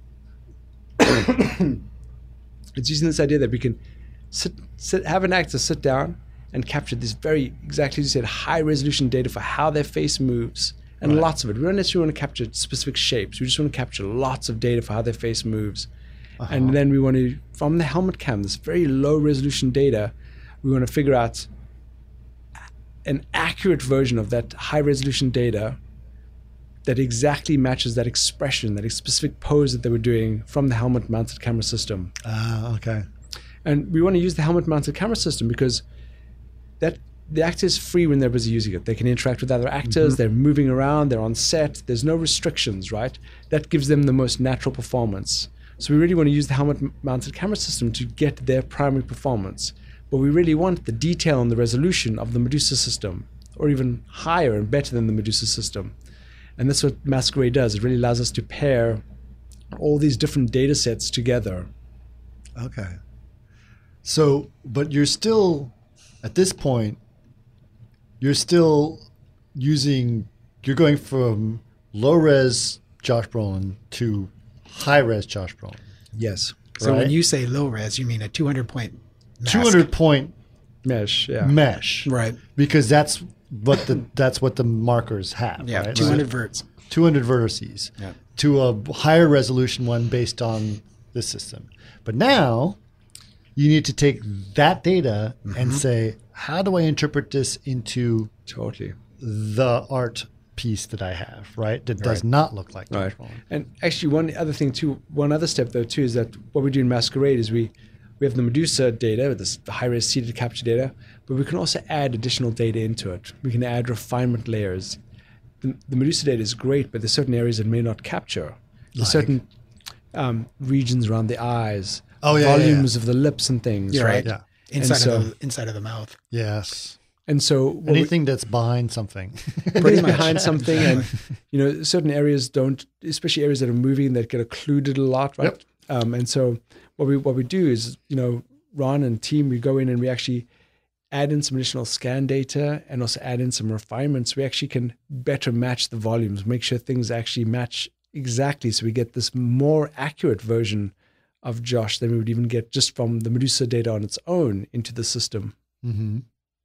D: it's using this idea that we can sit, sit, have an actor sit down and capture this very, exactly as you said, high resolution data for how their face moves, and
F: Right.
D: lots of it. We don't necessarily want to capture specific shapes. We just want to capture lots of data for how their face moves.
F: Uh-huh.
D: And then we want to, from the helmet cam, this very low resolution data, we want to figure out an accurate version of that high resolution data that exactly matches that expression, that specific pose that they were doing from the helmet mounted camera system.
F: Ah, okay.
D: And we want to use the helmet-mounted camera system because that the actor is free when they're busy using it. They can interact with other actors. Mm-hmm. They're moving around. They're on set. There's no restrictions, right? That gives them the most natural performance. So we really want to use the helmet-mounted camera system to get their primary performance. But we really want the detail and the resolution of the Medusa system, or even higher and better than the Medusa system. And that's what Masquerade does. It really allows us to pair all these different data sets together.
F: Okay. So, but you're still, at this point, you're still using, you're going from low-res Josh Brolin to high-res Josh Brolin.
D: Yes.
E: So
F: right?
E: when you say low-res, you mean a two hundred point mask.
F: two hundred point
D: mesh, yeah.
F: mesh.
E: Right.
F: Because that's what the that's what the markers have,
E: Yeah,
F: right?
E: two hundred
F: right?
E: verts.
F: two hundred vertices
E: Yeah.
F: to a higher resolution one based on this system. But now you need to take that data mm-hmm. and say, how do I interpret this into
D: totally
F: the art piece that I have, right? That
D: right.
F: does not look like
D: right.
F: Brolin.
D: And actually, one other thing too, one other step though too, is that what we do in Masquerade is we we have the Medusa data, this high-res seeded capture data, but we can also add additional data into it. We can add refinement layers. The, the Medusa data is great, but there's certain areas it may not capture. There's
F: Like?
D: certain um, regions around the eyes,
F: Oh, yeah,
D: volumes
F: yeah, yeah.
D: of the lips and things,
E: Yeah,
D: right?
F: Yeah.
E: Inside
D: so-
E: of the inside of the mouth.
F: Yes.
D: And so what we-
F: Anything that's behind something.
D: pretty behind something, and you know, certain areas don't, especially areas that are moving that get occluded a lot, right?
F: Yep.
D: Um, and so what we what we do is, you know, Ron and team, we go in and we actually add in some additional scan data and also add in some refinements. We actually can better match the volumes, make sure things actually match exactly, so we get this more accurate version of Josh than we would even get just from the Medusa data on its own into the system.
F: Mm-hmm.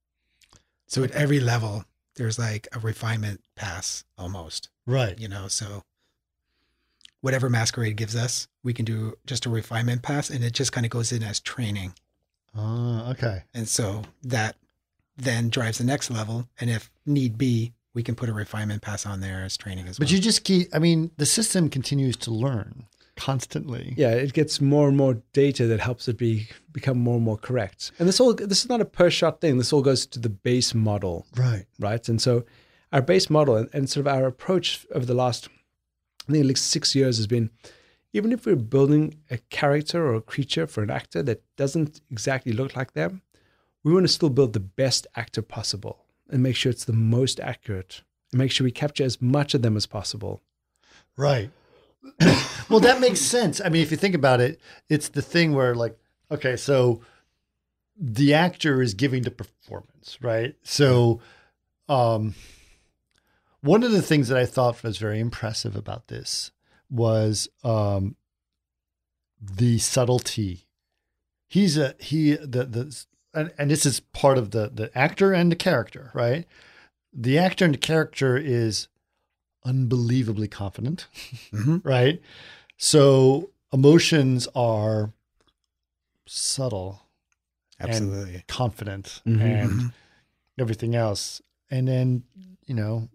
E: So at every level, there's like a refinement pass almost,
F: Right.
E: you know, so whatever Masquerade gives us, we can do just a refinement pass, and it just kind of goes in as training.
F: Ah, okay.
E: And so that then drives the next level. And if need be, we can put a refinement pass on there as training as well.
F: But you just keep, I mean, the system continues to learn constantly.
D: Yeah, it gets more and more data that helps it be become more and more correct. And this all this is not a per shot thing. This all goes to the base model,
F: Right.
D: right? And so our base model and, and sort of our approach over the last, I think, like six years has been, even if we're building a character or a creature for an actor that doesn't exactly look like them, we want to still build the best actor possible and make sure it's the most accurate and make sure we capture as much of them as possible.
F: Right. Well, that makes sense. I mean, if you think about it, it's the thing where, like, okay, so the actor is giving the performance, right? So, um, one of the things that I thought was very impressive about this was um, the subtlety. He's a he the the and, and this is part of the the actor and the character, right? The actor and the character is unbelievably confident,
E: Mm-hmm.
F: right? So emotions are subtle,
E: Absolutely.
F: and confident,
D: Mhm.
F: and everything else. And then, you know,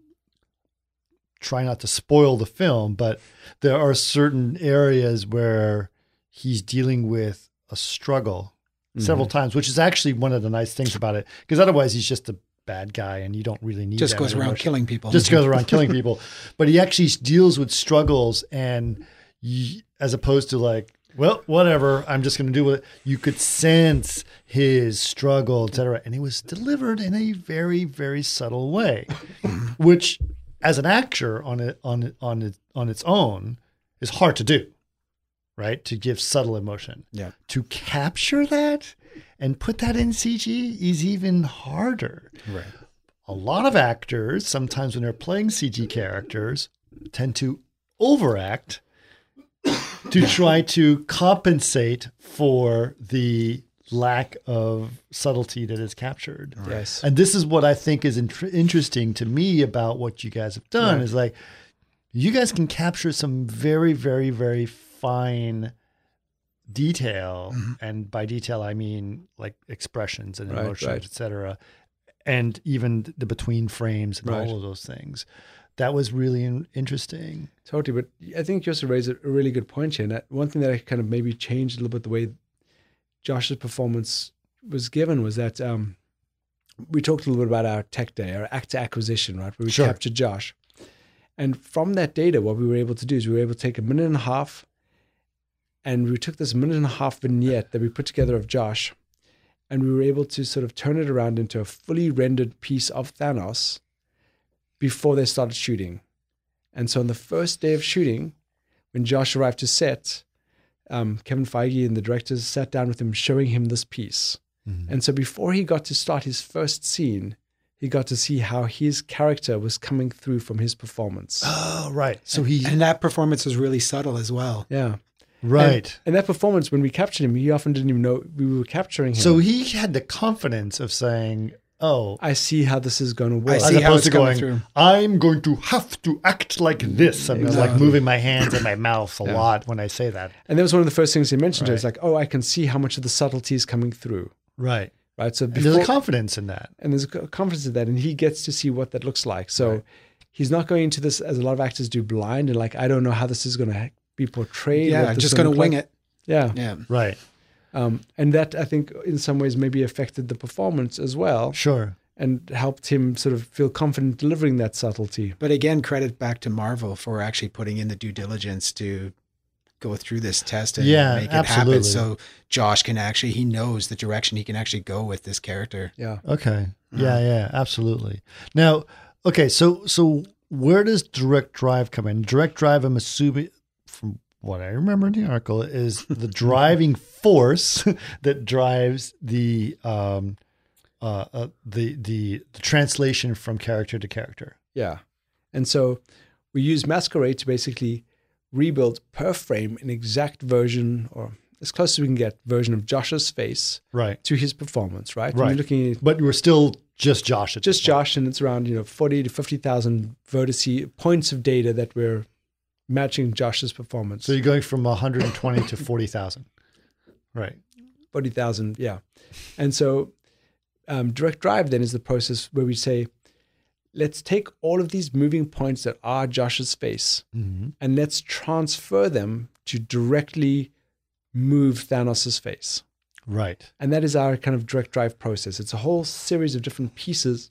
F: try not to spoil the film, but there are certain areas where he's dealing with a struggle several times, which is actually one of the nice things about it, because otherwise he's just a bad guy and you don't really need
E: Just
F: that
E: goes around
F: emotion.
E: killing people.
F: Just goes around killing people. But he actually deals with struggles, and y- as opposed to like, well, whatever, I'm just going to do it. You could sense his struggle, et cetera. And it was delivered in a very, very subtle way, which as an actor on it, on it, on it, on its own is hard to do, right? To give subtle emotion.
D: Yeah.
F: To capture that and put that in C G is even harder.
D: Right.
F: A lot of actors, sometimes when they're playing C G characters, tend to overact to try to compensate for the lack of subtlety that is captured.
D: Yes.
F: And this is what I think is int- interesting to me about what you guys have done,
D: Right.
F: is like, you guys can capture some very, very, very fine detail.
E: Mm-hmm.
F: And by detail, I mean like expressions and
D: Right,
F: emotions,
D: right.
F: et cetera. And even the between frames and
D: Right.
F: all of those things. That was really in- interesting.
D: Totally, but I think you also raised a really good point here. And that one thing that I kind of maybe changed a little bit the way Josh's performance was given was that um, we talked a little bit about our tech day, our actor acquisition, right? Where we
F: Sure.
D: captured Josh. And from that data, what we were able to do is we were able to take a minute and a half, and we took this minute and a half vignette that we put together of Josh, and we were able to sort of turn it around into a fully rendered piece of Thanos before they started shooting. And so on the first day of shooting, when Josh arrived to set, um, Kevin Feige and the directors sat down with him, showing him this piece.
F: Mhm.
D: And so before he got to start his first scene, he got to see how his character was coming through from his performance.
F: Oh, right. So he,
E: And that performance was really subtle as well.
D: Yeah.
F: right.
D: And, and that performance, when we captured him, he often didn't even know we were capturing him.
F: So he had the confidence of saying, oh,
D: I see how this is going to work.
E: I
F: as
E: see how
F: opposed
E: it's
F: to
E: coming
F: going,
E: through.
F: I'm going to have to act like this. I'm like
D: Exactly.
F: moving my hands and my mouth a
D: Yeah.
F: lot when I say that.
D: And that was one of the first things he mentioned.
F: Right.
D: It's like, oh, I can see how much of the subtlety is coming through.
F: Right.
D: Right. So
F: And
D: before,
F: there's a confidence in that.
D: and there's a co- confidence in that, and he gets to see what that looks like. So
F: Right.
D: he's not going into this as a lot of actors do, blind and like, I don't know how this is going to be portrayed.
E: Yeah,
D: what this
E: just
D: is
E: going to
D: look
E: wing
D: like.
E: it.
D: Yeah.
E: Yeah.
F: Right.
D: Um, and that, I think, in some ways maybe affected the performance as well,
F: Sure.
D: and helped him sort of feel confident delivering that subtlety.
E: But again, credit back to Marvel for actually putting in the due diligence to go through this test and
F: Yeah,
E: make it
F: absolutely.
E: happen. So Josh can actually, he knows the direction he can actually go with this character.
D: Yeah.
F: Okay. Yeah, yeah, absolutely. Now, okay, so so where does direct drive come in? Direct drive, I'm assuming, from what I remember in the article, is the driving force that drives the um uh, uh the, the the translation from character to character.
D: Yeah. And so we use Masquerade to basically rebuild per frame an exact version, or as close as we can get, version of Josh's face
F: Right.
D: to his performance, right? And
F: Right.
D: You're looking at
F: But we're still just Josh at
D: just
F: this point.
D: Josh, and it's around, you know, forty to fifty thousand vertice points of data that we're matching Josh's performance.
F: So you're going from one hundred twenty to forty thousand. Right.
D: forty thousand, yeah. And so um, direct drive then is the process where we say, let's take all of these moving points that are Josh's face
F: Mm-hmm.
D: and let's transfer them to directly move Thanos' face.
F: Right.
D: And that is our kind of direct drive process. It's a whole series of different pieces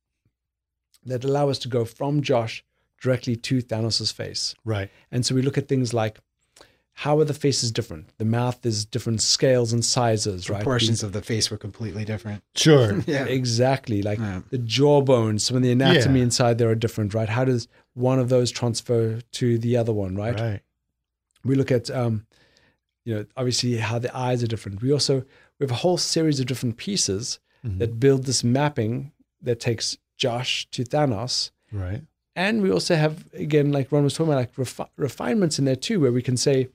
D: that allow us to go from Josh directly to Thanos' face.
F: Right.
D: And so we look at things like, how are the faces different? The mouth is different scales and sizes, right?
E: Proportions of the face were completely different.
F: Sure.
E: Yeah.
D: Exactly. Like
E: Yeah.
D: the jawbones, some of the anatomy
F: Yeah.
D: inside there are different, right? How does one of those transfer to the other one, right?
F: Right.
D: We look at, um, you know, obviously how the eyes are different. We also, we have a whole series of different pieces
F: Mhm.
D: that build this mapping that takes Josh to Thanos.
F: Right.
D: And we also have, again, like Ron was talking about, like refi- refinements in there too, where we can say,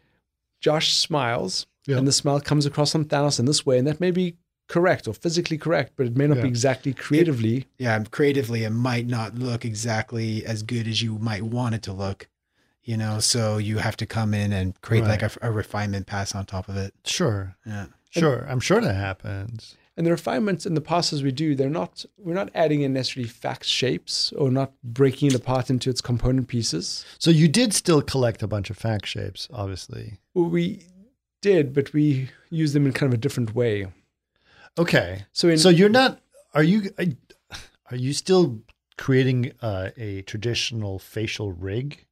D: Josh smiles,
F: Yeah.
D: and the smile comes across on Thanos in this way, and that may be correct or physically correct, but it may not
F: Yeah.
D: be exactly creatively.
E: Yeah. Creatively, it might not look exactly as good as you might want it to look, you know, so you have to come in and create like a, a refinement pass on top of it.
F: Sure.
E: Yeah.
F: Sure. I'm sure that happens.
D: And the refinements and the passes we do, they're not, we're not adding in necessarily fact shapes or not breaking it apart into its component pieces.
F: So you did still collect a bunch of fact shapes, obviously.
D: Well, we did, but we use them in kind of a different way.
F: Okay.
D: So in
F: So you're not, are you, are you still creating uh, a traditional facial rig?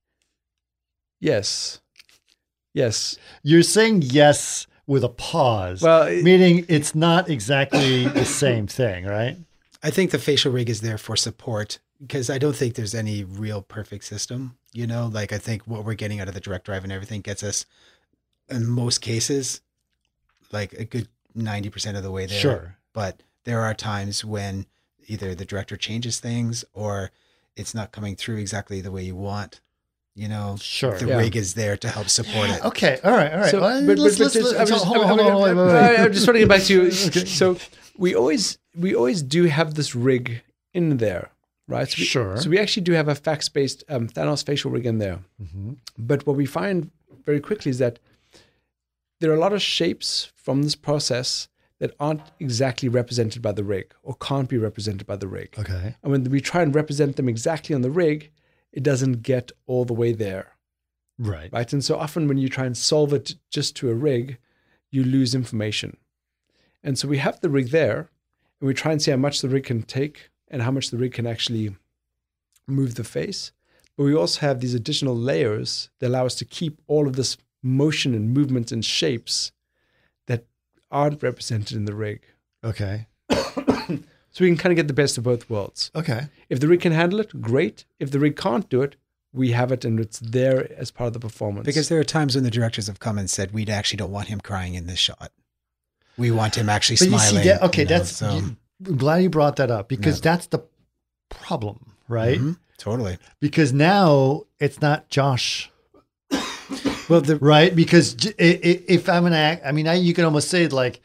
D: yes, yes.
F: You're saying yes with a pause,
D: Well, it-
F: meaning it's not exactly the same thing, right?
E: I think the facial rig is there for support because I don't think there's any real perfect system, you know, like I think what we're getting out of the direct drive and everything gets us in most cases, like a good ninety percent of the way there.
F: Sure.
E: But there are times when either the director changes things or it's not coming through exactly the way you want, you know,
F: Sure.
E: the
D: Yeah.
E: rig is there to help support it.
F: Okay. All right. All right.
D: So,
F: Well,
D: but, but,
F: let's-
D: but
F: let's-
D: just,
F: let's-
D: I'm just,
F: hold on,
D: I'm-
F: hold on,
D: I'm-
F: hold on, wait, wait,
D: I-
F: wait.
D: I'm just want to get back to you.
F: Okay.
D: So we always, we always do have this rig in there, right? So we,
F: Sure.
D: So we actually do have a fact-based um, Thanos facial rig in there.
F: Mhm.
D: But what we find very quickly is that there are a lot of shapes from this process that aren't exactly represented by the rig or can't be represented by the rig.
F: Okay.
D: And when we try and represent them exactly on the rig, it doesn't get all the way there,
F: Right.
D: right? And so often when you try and solve it just to a rig, you lose information. And so we have the rig there, and we try and see how much the rig can take and how much the rig can actually move the face. But we also have these additional layers that allow us to keep all of this motion and movement and shapes that aren't represented in the rig.
F: Okay.
D: So we can kind of get the best of both worlds.
F: Okay.
D: If the rig can handle it, great. If the rig can't do it, we have it and it's there as part of the performance.
E: Because there are times when the directors have come and said, we actually don't want him crying in this shot. We want him actually
F: But
E: smiling.
F: you see, that, okay,
E: you know,
F: that's,
E: so,
F: you, I'm glad you brought that up because
E: Yeah.
F: that's the problem, right?
E: Mhm, totally.
F: Because now it's not Josh,
E: Well, the,
F: right? Because j- i- i- if I'm an act, I mean, I, you can almost say it like,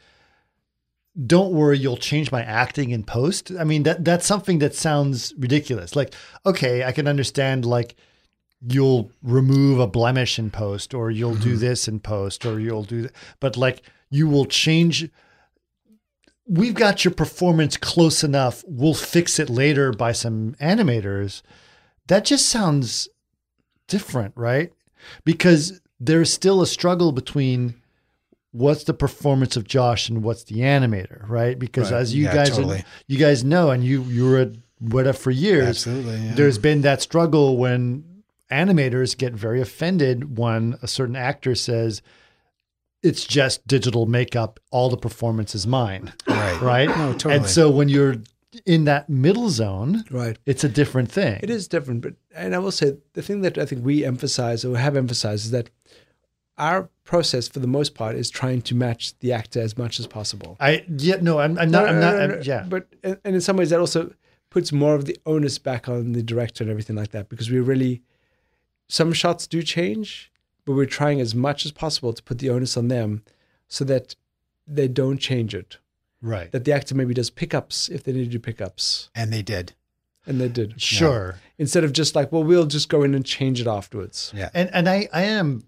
F: don't worry, you'll change my acting in post. I mean, that that's something that sounds ridiculous. Like, okay, I can understand like you'll remove a blemish in post or you'll
E: Mm-hmm.
F: do this in post or you'll do that. But like you will change. We've got your performance close enough. We'll fix it later by some animators. That just sounds different, right? Because there's still a struggle between what's the performance of Josh and what's the animator, right? Because
E: Right.
F: as you
E: Yeah,
F: guys
E: totally.
F: you guys know, and you you were at Weta for years,
E: Absolutely, yeah.
F: there's been that struggle when animators get very offended when a certain actor says it's just digital makeup, all the performance is mine,
E: right.
F: right?
E: No, totally.
F: And so when you're in that middle zone,
D: Right.
F: it's a different thing.
D: It is different, but and I will say the thing that I think we emphasize or have emphasized is that our process, for the most part, is trying to match the actor as much as possible.
F: I yeah no, I'm, I'm not. I'm not. I'm, yeah,
D: But and and in some ways, that also puts more of the onus back on the director and everything like that, because we really some shots do change, but we're trying as much as possible to put the onus on them, so that they don't change it.
F: right.
D: That the actor maybe does pickups if they need to do pickups,
E: And they did.
D: and they did.
F: Sure.
D: Instead of just like, well, we'll just go in and change it afterwards.
E: Yeah.
F: And and I, I am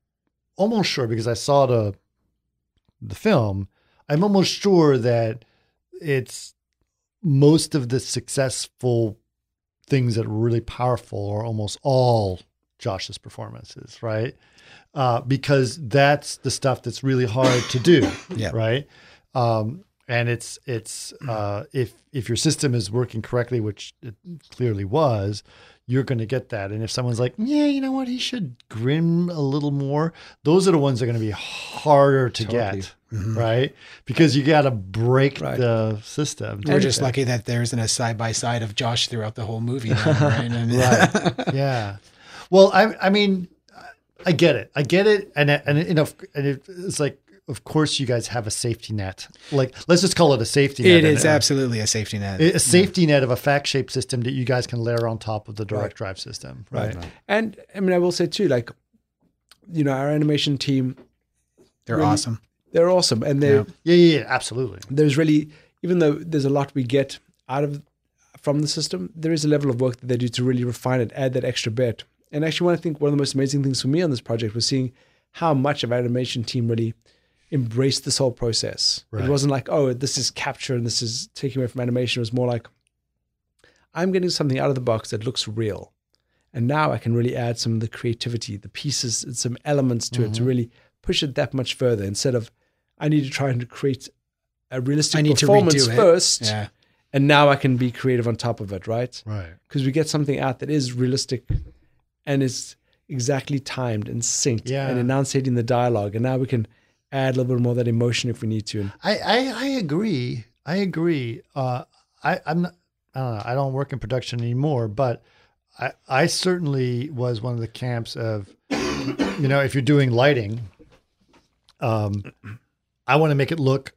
F: almost sure because I saw the the film, I'm almost sure that it's most of the successful things that are really powerful are almost all Josh's performances, right? Uh, because that's the stuff that's really hard to do,
E: Yeah.
F: right? Um, and it's it's uh, if if your system is working correctly, which it clearly was, you're going to get that. And if someone's like, yeah, you know what, he should grin a little more, those are the ones that are going to be harder to
D: Totally.
F: get, right? Because you got to break
D: Right.
F: the system.
E: We're just lucky that there isn't a side by side of Josh throughout the whole movie. Now, right? I mean,
F: Right. Yeah. Well, I I mean, I get it. I get it. And and you know, and it, it's like, of course, you guys have a safety net. Like, let's just call it a safety net.
E: It is
F: And, uh,
E: absolutely a safety net.
F: a safety net of a fact shape system that you guys can layer on top of the direct
D: Right.
F: drive system. Right.
D: And I mean, I will say too, like, you know, our animation team,
E: They're
D: really-
E: awesome.
D: they're awesome. And they
E: Yeah.
F: Yeah. Yeah. Yeah. Absolutely.
D: there's really, even though there's a lot we get out of from the system, there is a level of work that they do to really refine it, add that extra bit. And actually, one I think one of the most amazing things for me on this project was seeing how much of our animation team really embraced this whole process.
F: Right.
D: It wasn't like, oh, this is capture and this is taking away from animation. It was more like, I'm getting something out of the box that looks real. And now I can really add some of the creativity, the pieces, and some elements to it to really push it that much further, instead of I need to try and create a realistic
E: I need to
D: performance
E: redo it.
D: first,
E: Yeah.
D: and now I can be creative on top of it, right?
F: Right.
D: Because we get something out that is realistic and is exactly timed and synced
F: Yeah.
D: and enunciating the dialogue, and now we can add a little bit more of that emotion if we need to. And
F: I, I, I agree. I agree. Uh, I, I'm not, I don't know. I don't work in production anymore, but I, I certainly was one of the camps of, you know, if you're doing lighting, um, I want to make it look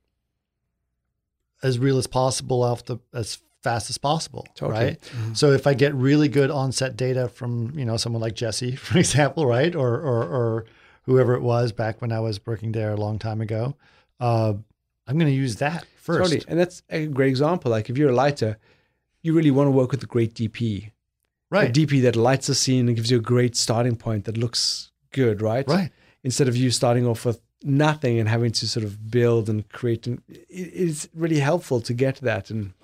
F: as real as possible off the, as fast as possible.
D: Totally.
F: Right. So if I get really good on-set data from, you know, someone like Jesse, for example, right. Or, or, or whoever it was back when I was working there a long time ago, uh, I'm going to use that first.
D: Totally. And that's a great example. Like if you're a lighter, you really want to work with a great D P.
F: Right.
D: A D P that lights a scene and gives you a great starting point that looks good, right?
F: Right.
D: Instead of you starting off with nothing and having to sort of build and create. And it, it's really helpful to get that. And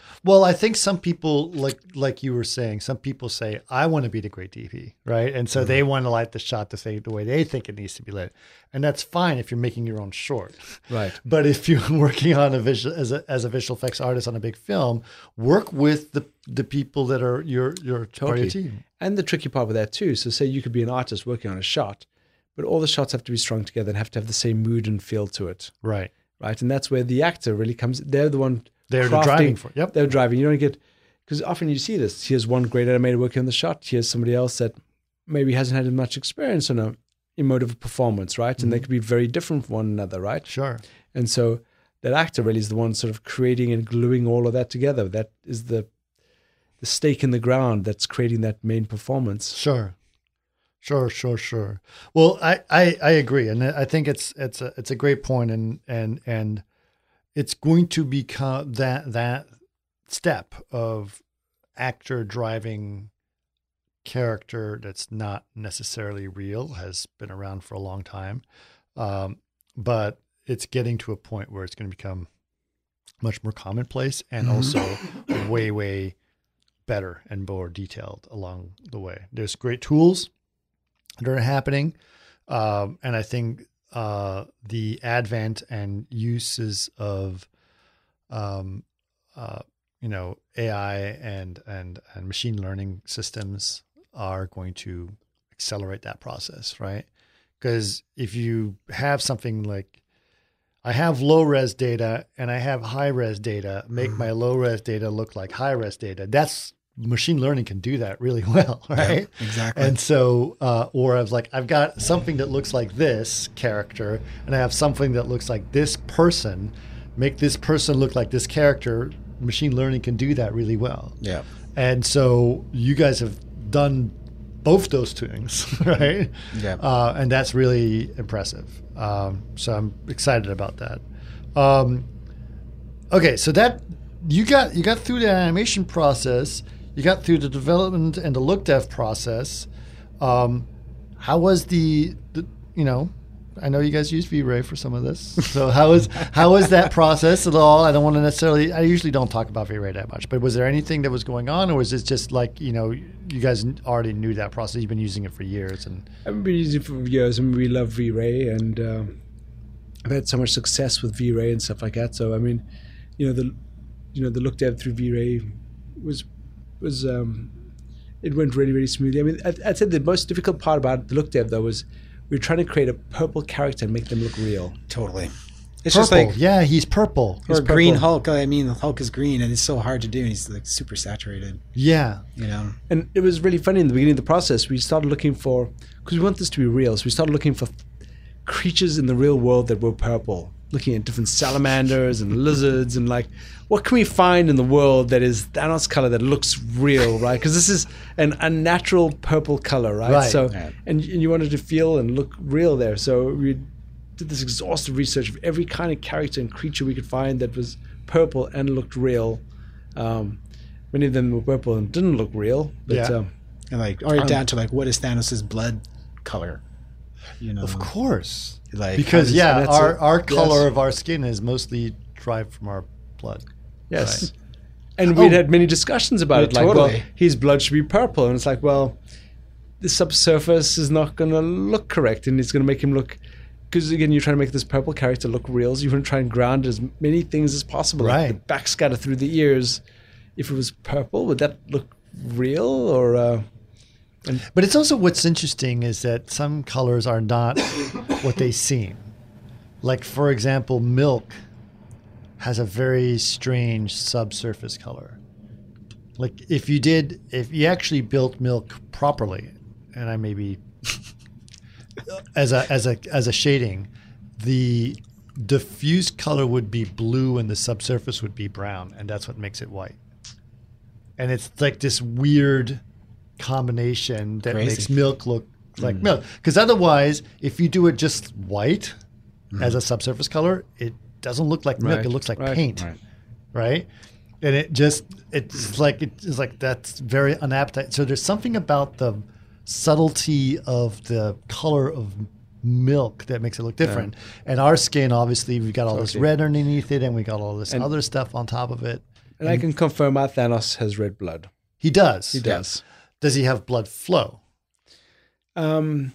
F: Well, I think some people, like like you were saying, some people say, I want to be the great D P, right? And so mm-hmm. they want to light the shot to say the way they think it needs to be lit. And that's fine if you're making your own short.
D: Right.
F: But if you're working on a visual as a as a visual effects artist on a big film, work with the the people that are your your
D: totally.
F: team.
D: And the tricky part with that too. So say you could be an artist working on a shot, but all the shots have to be strung together and have to have the same mood and feel to it.
F: Right.
D: Right. And that's where the actor really comes. They're the one
F: They're the driving for it. Yep.
D: They're driving. You don't get, because often you see this. Here's one great animator working on the shot. Here's somebody else that maybe hasn't had much experience on a emotive performance, right? Mm-hmm. And they could be very different from one another, right?
F: Sure.
D: And so that actor really is the one sort of creating and gluing all of that together. That is the the stake in the ground that's creating that main performance.
F: Sure. Sure, sure, sure. Well, I, I, I agree. And I think it's it's a it's a great point, and and and it's going to become that that step of actor driving character that's not necessarily real has been around for a long time. Um, but it's getting to a point where it's going to become much more commonplace and mm-hmm. also way, way better and more detailed along the way. There's great tools that are happening. Um, and I think uh, the advent and uses of, um, uh, you know, A I and, and, and machine learning systems are going to accelerate that process, right? Because if you have something like, I have low res data and I have high res data, make my low res data look like high res data. That's machine learning can do that really well, right?
E: Yeah, exactly.
F: And so, uh, or I was like, I've got something that looks like this character and I have something that looks like this person, make this person look like this character. Machine learning can do that really well.
E: Yeah.
F: And so you guys have done both those things, right?
E: Yeah.
F: Uh, and that's really impressive. Um, so I'm excited about that. Um, okay, so that you got you got through the animation process, you got through the development and the look dev process. Um, how was the, the you know? I know you guys use V-Ray for some of this. So how was how was that process at all? I don't want to necessarily. I usually don't talk about V-Ray that much. But was there anything that was going on, or was it just like you know you guys already knew that process? You've been using it for years, and
D: I've been using it for years, and we love V-Ray, and uh, I've had so much success with V-Ray and stuff like that. So I mean, you know the you know the look dev through V-Ray was was um, it went really really smoothly. I mean, I'd, I'd say the most difficult part about the look dev though was we were trying to create a purple character and make them look real.
E: Totally. It's
F: purple.
E: just like,
F: yeah, he's purple.
E: Or
F: He's
E: green
F: purple.
E: Hulk. I mean, the Hulk is green, and it's so hard to do. And he's like super saturated.
F: Yeah.
E: You know.
D: And it was really funny in the beginning of the process. We started looking for, because we want this to be real, so we started looking for creatures in the real world that were purple. Looking at different salamanders and lizards and like, what can we find in the world that is Thanos color that looks real, right? Because this is an unnatural purple color, right?
F: Right.
D: So,
E: Right.
D: and, and you wanted to feel and look real there. So we did this exhaustive research of every kind of character and creature we could find that was purple and looked real. Um, many of them were purple and didn't look real, but
F: Yeah.
D: um,
E: And like, or
D: Um,
E: down to like, what is Thanos' blood color? You know.
F: Of course.
E: Like,
F: Because
D: how does-
F: yeah,
D: that's
F: our
D: a-
F: our color
D: yes.
F: of our skin is mostly derived from our blood.
D: yes.
F: Right.
D: And we'd
E: Oh.
D: had many discussions about
E: Yeah,
D: it. Like, well,
E: totally.
D: his blood should be purple. And it's like, well, the subsurface is not going to look correct. And it's going to make him look, because again, you're trying to make this purple character look real. So you want to try and ground as many things as possible. Like
F: Right.
D: the backscatter through the ears. If it was purple, would that look real? Or, uh,
F: But it's also what's interesting is that some colors are not what they seem. Like, for example, milk has a very strange subsurface color. Like, if you did, if you actually built milk properly, and I maybe as a as a as a shading, the diffuse color would be blue and the subsurface would be brown, and that's what makes it white. And it's like this weird combination that
E: Crazy.
F: makes milk look like milk. Because otherwise, if you do it just white as a subsurface color, it doesn't look like milk.
D: Right,
F: It looks like
D: right,
F: paint,
E: right.
F: right? And it just it's like it's like that's very unappetizing. So there's something about the subtlety of the color of milk that makes it look different. And our skin, obviously, we've got all this
D: Totally.
F: red underneath it, and we got all this
D: And-
F: other stuff on top of it.
D: And I can confirm our Thanos has red blood.
F: He does.
D: He does.
F: Does he have blood flow?
D: Um,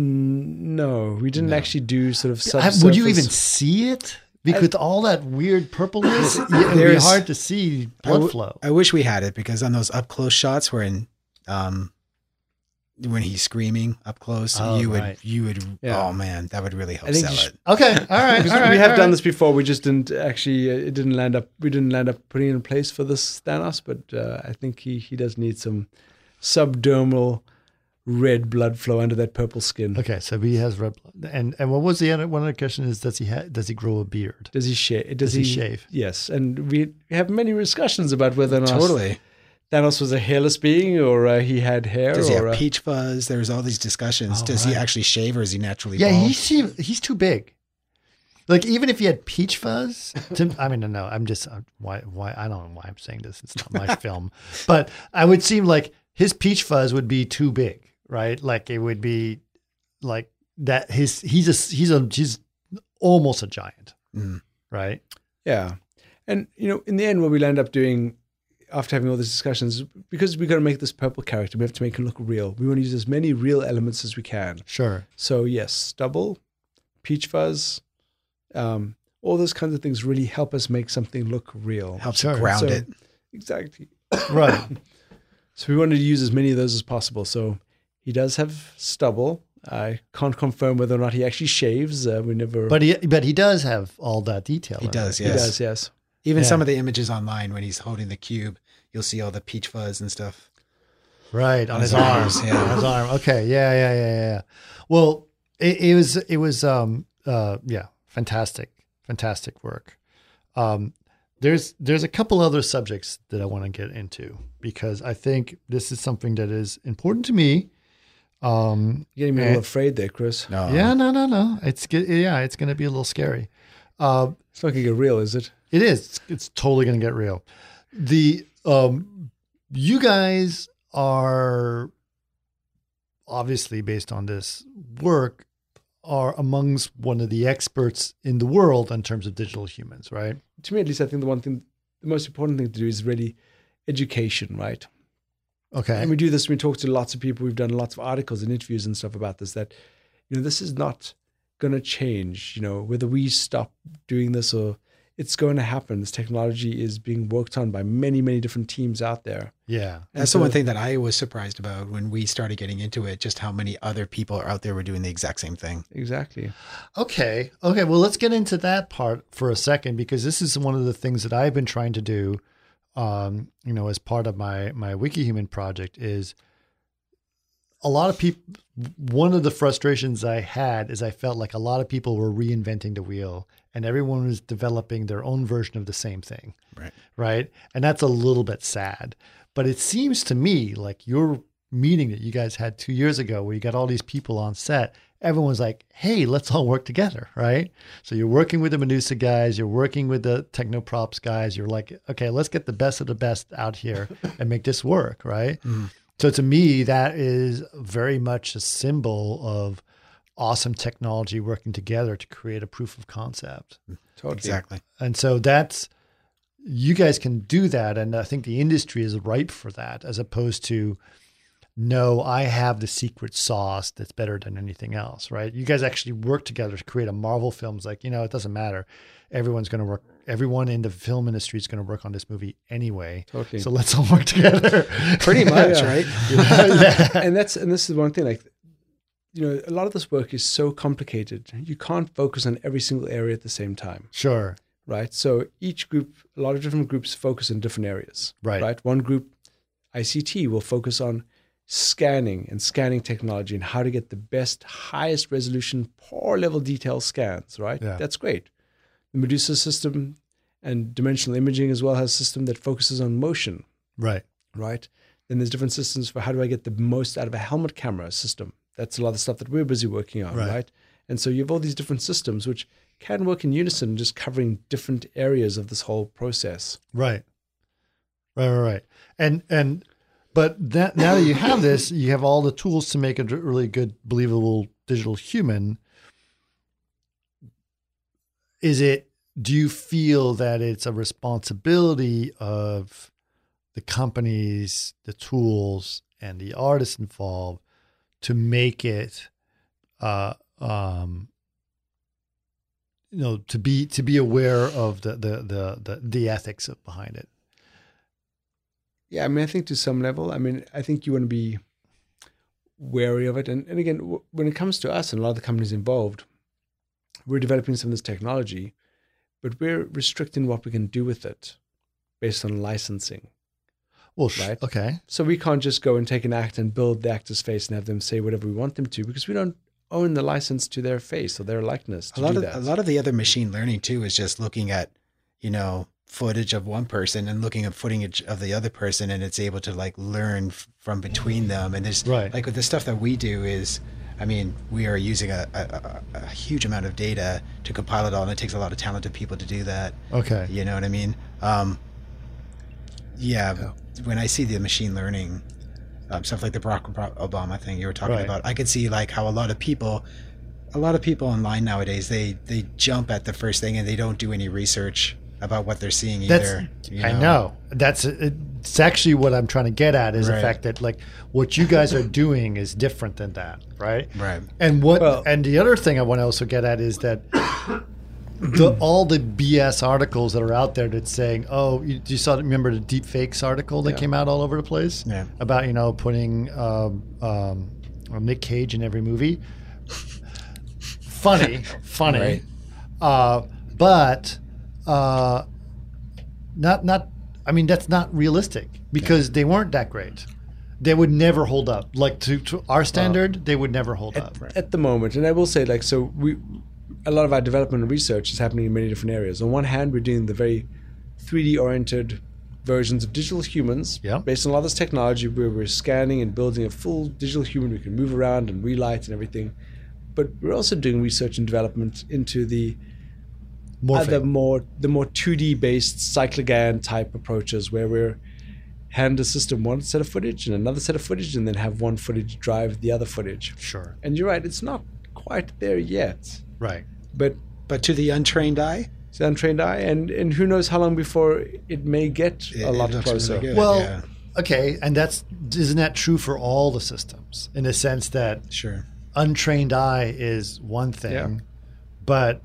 D: n- no, we didn't
F: No.
D: actually do sort of
F: I-
D: subsurface.
F: Would you even see it? Because with all that weird purpleness, it would be
E: There's-
F: hard to see
E: I
F: blood
E: w-
F: flow.
E: I wish we had it because on those up close shots where in um when he's screaming up close,
F: Oh,
E: you would
F: right.
E: you would
D: Yeah.
E: oh man, that would really help
D: I think
E: sell
D: you
E: it.
D: should-
F: Okay, all right,
D: Because
F: all right.
D: we have
F: all
D: done
F: right.
D: this before. We just didn't actually. Uh, it didn't land up. We didn't land up putting it in place for this Thanos. But uh, I think he he does need some subdermal red blood flow under that purple skin.
F: Okay, so he has red blood. And and what was the other one other question is does he ha- does he grow a beard?
D: Does he shave? Does,
F: Does he shave?
D: Yes, and we have many discussions about whether or not
E: Totally.
D: Thanos was a hairless being or uh, he had hair.
E: Does he
D: or,
E: have
D: uh,
E: peach fuzz? There's all these discussions.
F: Oh,
E: Does he
F: right.
E: actually shave or is he naturally
F: Yeah,
E: bald?
F: he seem, he's too big. Like even if he had peach fuzz, to, I mean, no, I'm just uh, why why I don't know why I'm saying this. It's not my film, but I would seem like his peach fuzz would be too big, right? Like it would be like that. His he's a he's a he's almost a giant,
E: Mm.
F: right?
D: Yeah. And, you know, in the end, what we'll end up doing after having all these discussions, because we're going to make this purple character, we have to make him look real. We want to use as many real elements as we can.
F: Sure.
D: So, yes, stubble, peach fuzz, um, all those kinds of things really help us make something look real.
E: Helps
F: Sure.
E: ground
D: So-
E: it.
D: Exactly.
F: Right.
D: So we wanted to use as many of those as possible. So he does have stubble. I can't confirm whether or not he actually shaves. Uh, we never.
F: But he but he does have all that detail.
E: He
F: in
E: does,
F: it.
D: he
E: yes.
D: does, yes.
E: Even
F: Yeah.
E: some of the images online when he's holding the cube, you'll see all the peach fuzz and stuff.
F: Right, on
E: On
F: his
E: his
F: arm.
E: arms, yeah.
F: On his arm. Okay. Yeah, yeah, yeah, yeah. Well, it, it was it was um uh yeah, fantastic. Fantastic work. Um there's there's a couple other subjects that I want to get into because I think this is something that is important to me. Um
D: You're getting me a
F: and-
D: little afraid there, Chris.
E: No.
F: yeah, no, no, no. It's ge- yeah, it's going to be a little scary. Uh
D: It's not going to get real, is it?
F: It is. It's, it's totally going to get real. The um, you guys are obviously based on this work are amongst one of the experts in the world in terms of digital humans, right?
D: To me, at least, I think the one thing, the most important thing to do is really education, right?
F: Okay.
D: And we do this. We talk to lots of people. We've done lots of articles and interviews and stuff about this. That you know, this is not going to change. You know, whether we stop doing this or it's going to happen. This technology is being worked on by many, many different teams out there.
F: yeah.
D: And
E: That's
D: so-
E: the one thing that I was surprised about when we started getting into it, just how many other people are out there were doing the exact same thing.
D: Exactly.
F: Okay. Okay. Well, let's get into that part for a second because this is one of the things that I've been trying to do. Um, you know, as part of my my WikiHuman project is a lot of people. One of the frustrations I had is I felt like a lot of people were reinventing the wheel, and everyone was developing their own version of the same thing.
E: Right.
F: Right. And that's a little bit sad. But it seems to me like your meeting that you guys had two years ago, where you got all these people on set, everyone's like, hey, let's all work together, right? So you're working with the Medusa guys, you're working with the Technoprops guys, you're like, okay, let's get the best of the best out here and make this work, right?
E: Mm.
F: So to me, that is very much a symbol of awesome technology working together to create a proof of concept.
D: Totally.
E: Exactly.
F: And so that's, you guys can do that. And I think the industry is ripe for that, as opposed to, no, I have the secret sauce that's better than anything else, right? You guys actually work together to create a Marvel film. It's like, you know, it doesn't matter. Everyone's going to work. Everyone in the film industry is going to work on this movie anyway.
D: Totally.
F: So let's all work together.
E: Pretty much,
D: Yeah.
E: right?
D: and that's and this is one thing. Like, you know, a lot of this work is so complicated. You can't focus on every single area at the same time,
F: Sure.
D: right? So each group, a lot of different groups, focus in different areas.
F: Right.
D: Right. One group, I C T, will focus on scanning and scanning technology and how to get the best, highest resolution, poor level detail scans. Right.
F: Yeah.
D: That's great. The Medusa system and dimensional imaging as well has a system that focuses on motion.
F: Right.
D: Right. Then there's different systems for how do I get the most out of a helmet camera system. That's a lot of stuff that we're busy working on,
F: Right.
D: right? And so you have all these different systems which can work in unison, just covering different areas of this whole process.
F: Right. Right, right, right. And and but that now that you have this, you have all the tools to make a really good, believable digital human. Is it do you feel that it's a responsibility of the companies, the tools, and the artists involved to make it, uh, um, you know, to be to be aware of the the the the, the ethics of behind it?
D: Yeah, I mean, I think to some level, I mean, I think you want to be wary of it. And, and again, w- when it comes to us and a lot of the companies involved, we're developing some of this technology, but we're restricting what we can do with it based on licensing.
F: Well, sh-
D: Right.
F: okay.
D: So we can't just go and take an act and build the actor's face and have them say whatever we want them to, because we don't own the license to their face or their likeness to
E: A lot
D: do
E: of
D: that.
E: a lot of the other machine learning too is just looking at, you know, footage of one person and looking at footage of the other person, and it's able to like learn f- from between them. And there's
F: Right.
E: like with the stuff that we do is, I mean, we are using a, a, a, a huge amount of data to compile it all, and it takes a lot of talented people to do that.
F: Okay.
E: You know what I mean? Um, yeah. When I see the machine learning um, stuff like the Barack Obama thing you were talking
F: Right.
E: about, I could see like how a lot of people, a lot of people online nowadays, they they jump at the first thing and they don't do any research about what they're seeing either.
F: That's
E: you
F: I know. That's it's actually what I'm trying to get at is the
E: Right.
F: fact that like what you guys are doing is different than that, right?
E: Right.
F: And what
D: Well-
F: and the other thing I want to also get at is that the all the B S articles that are out there that's saying, oh, you, you saw remember the deep fakes article that
D: Yeah.
F: came out all over the place
E: Yeah.
F: about you know putting um, um, Nick Cage in every movie. Funny, funny,
E: Right.
F: uh, but uh, not not. I mean, that's not realistic because they weren't that great. They would never hold up. Like to, to our standard, they would never hold up.
D: At the moment, and I will say, like, so we, a lot of our development and research is happening in many different areas. On one hand, we're doing the very three D oriented versions of digital humans,
F: Yeah.
D: based on a lot of this technology where we're scanning and building a full digital human we can move around and relight and everything. But we're also doing research and development into the
F: Morphing.
D: other more the more two D based cyclogan type approaches where we're hand a system one set of footage and another set of footage and then have one footage drive the other footage.
F: Sure.
D: And you're right, it's not quite there yet.
F: Right.
D: But
E: But to the untrained eye,
D: it's an untrained eye, and, and who knows how long before it may get
E: it,
D: a lot
E: it looks
D: closer.
E: really good.
F: Well,
E: yeah,
F: okay, and that's isn't that true for all the systems in the sense that
E: sure.
F: untrained eye is one thing,
D: Yeah.
F: but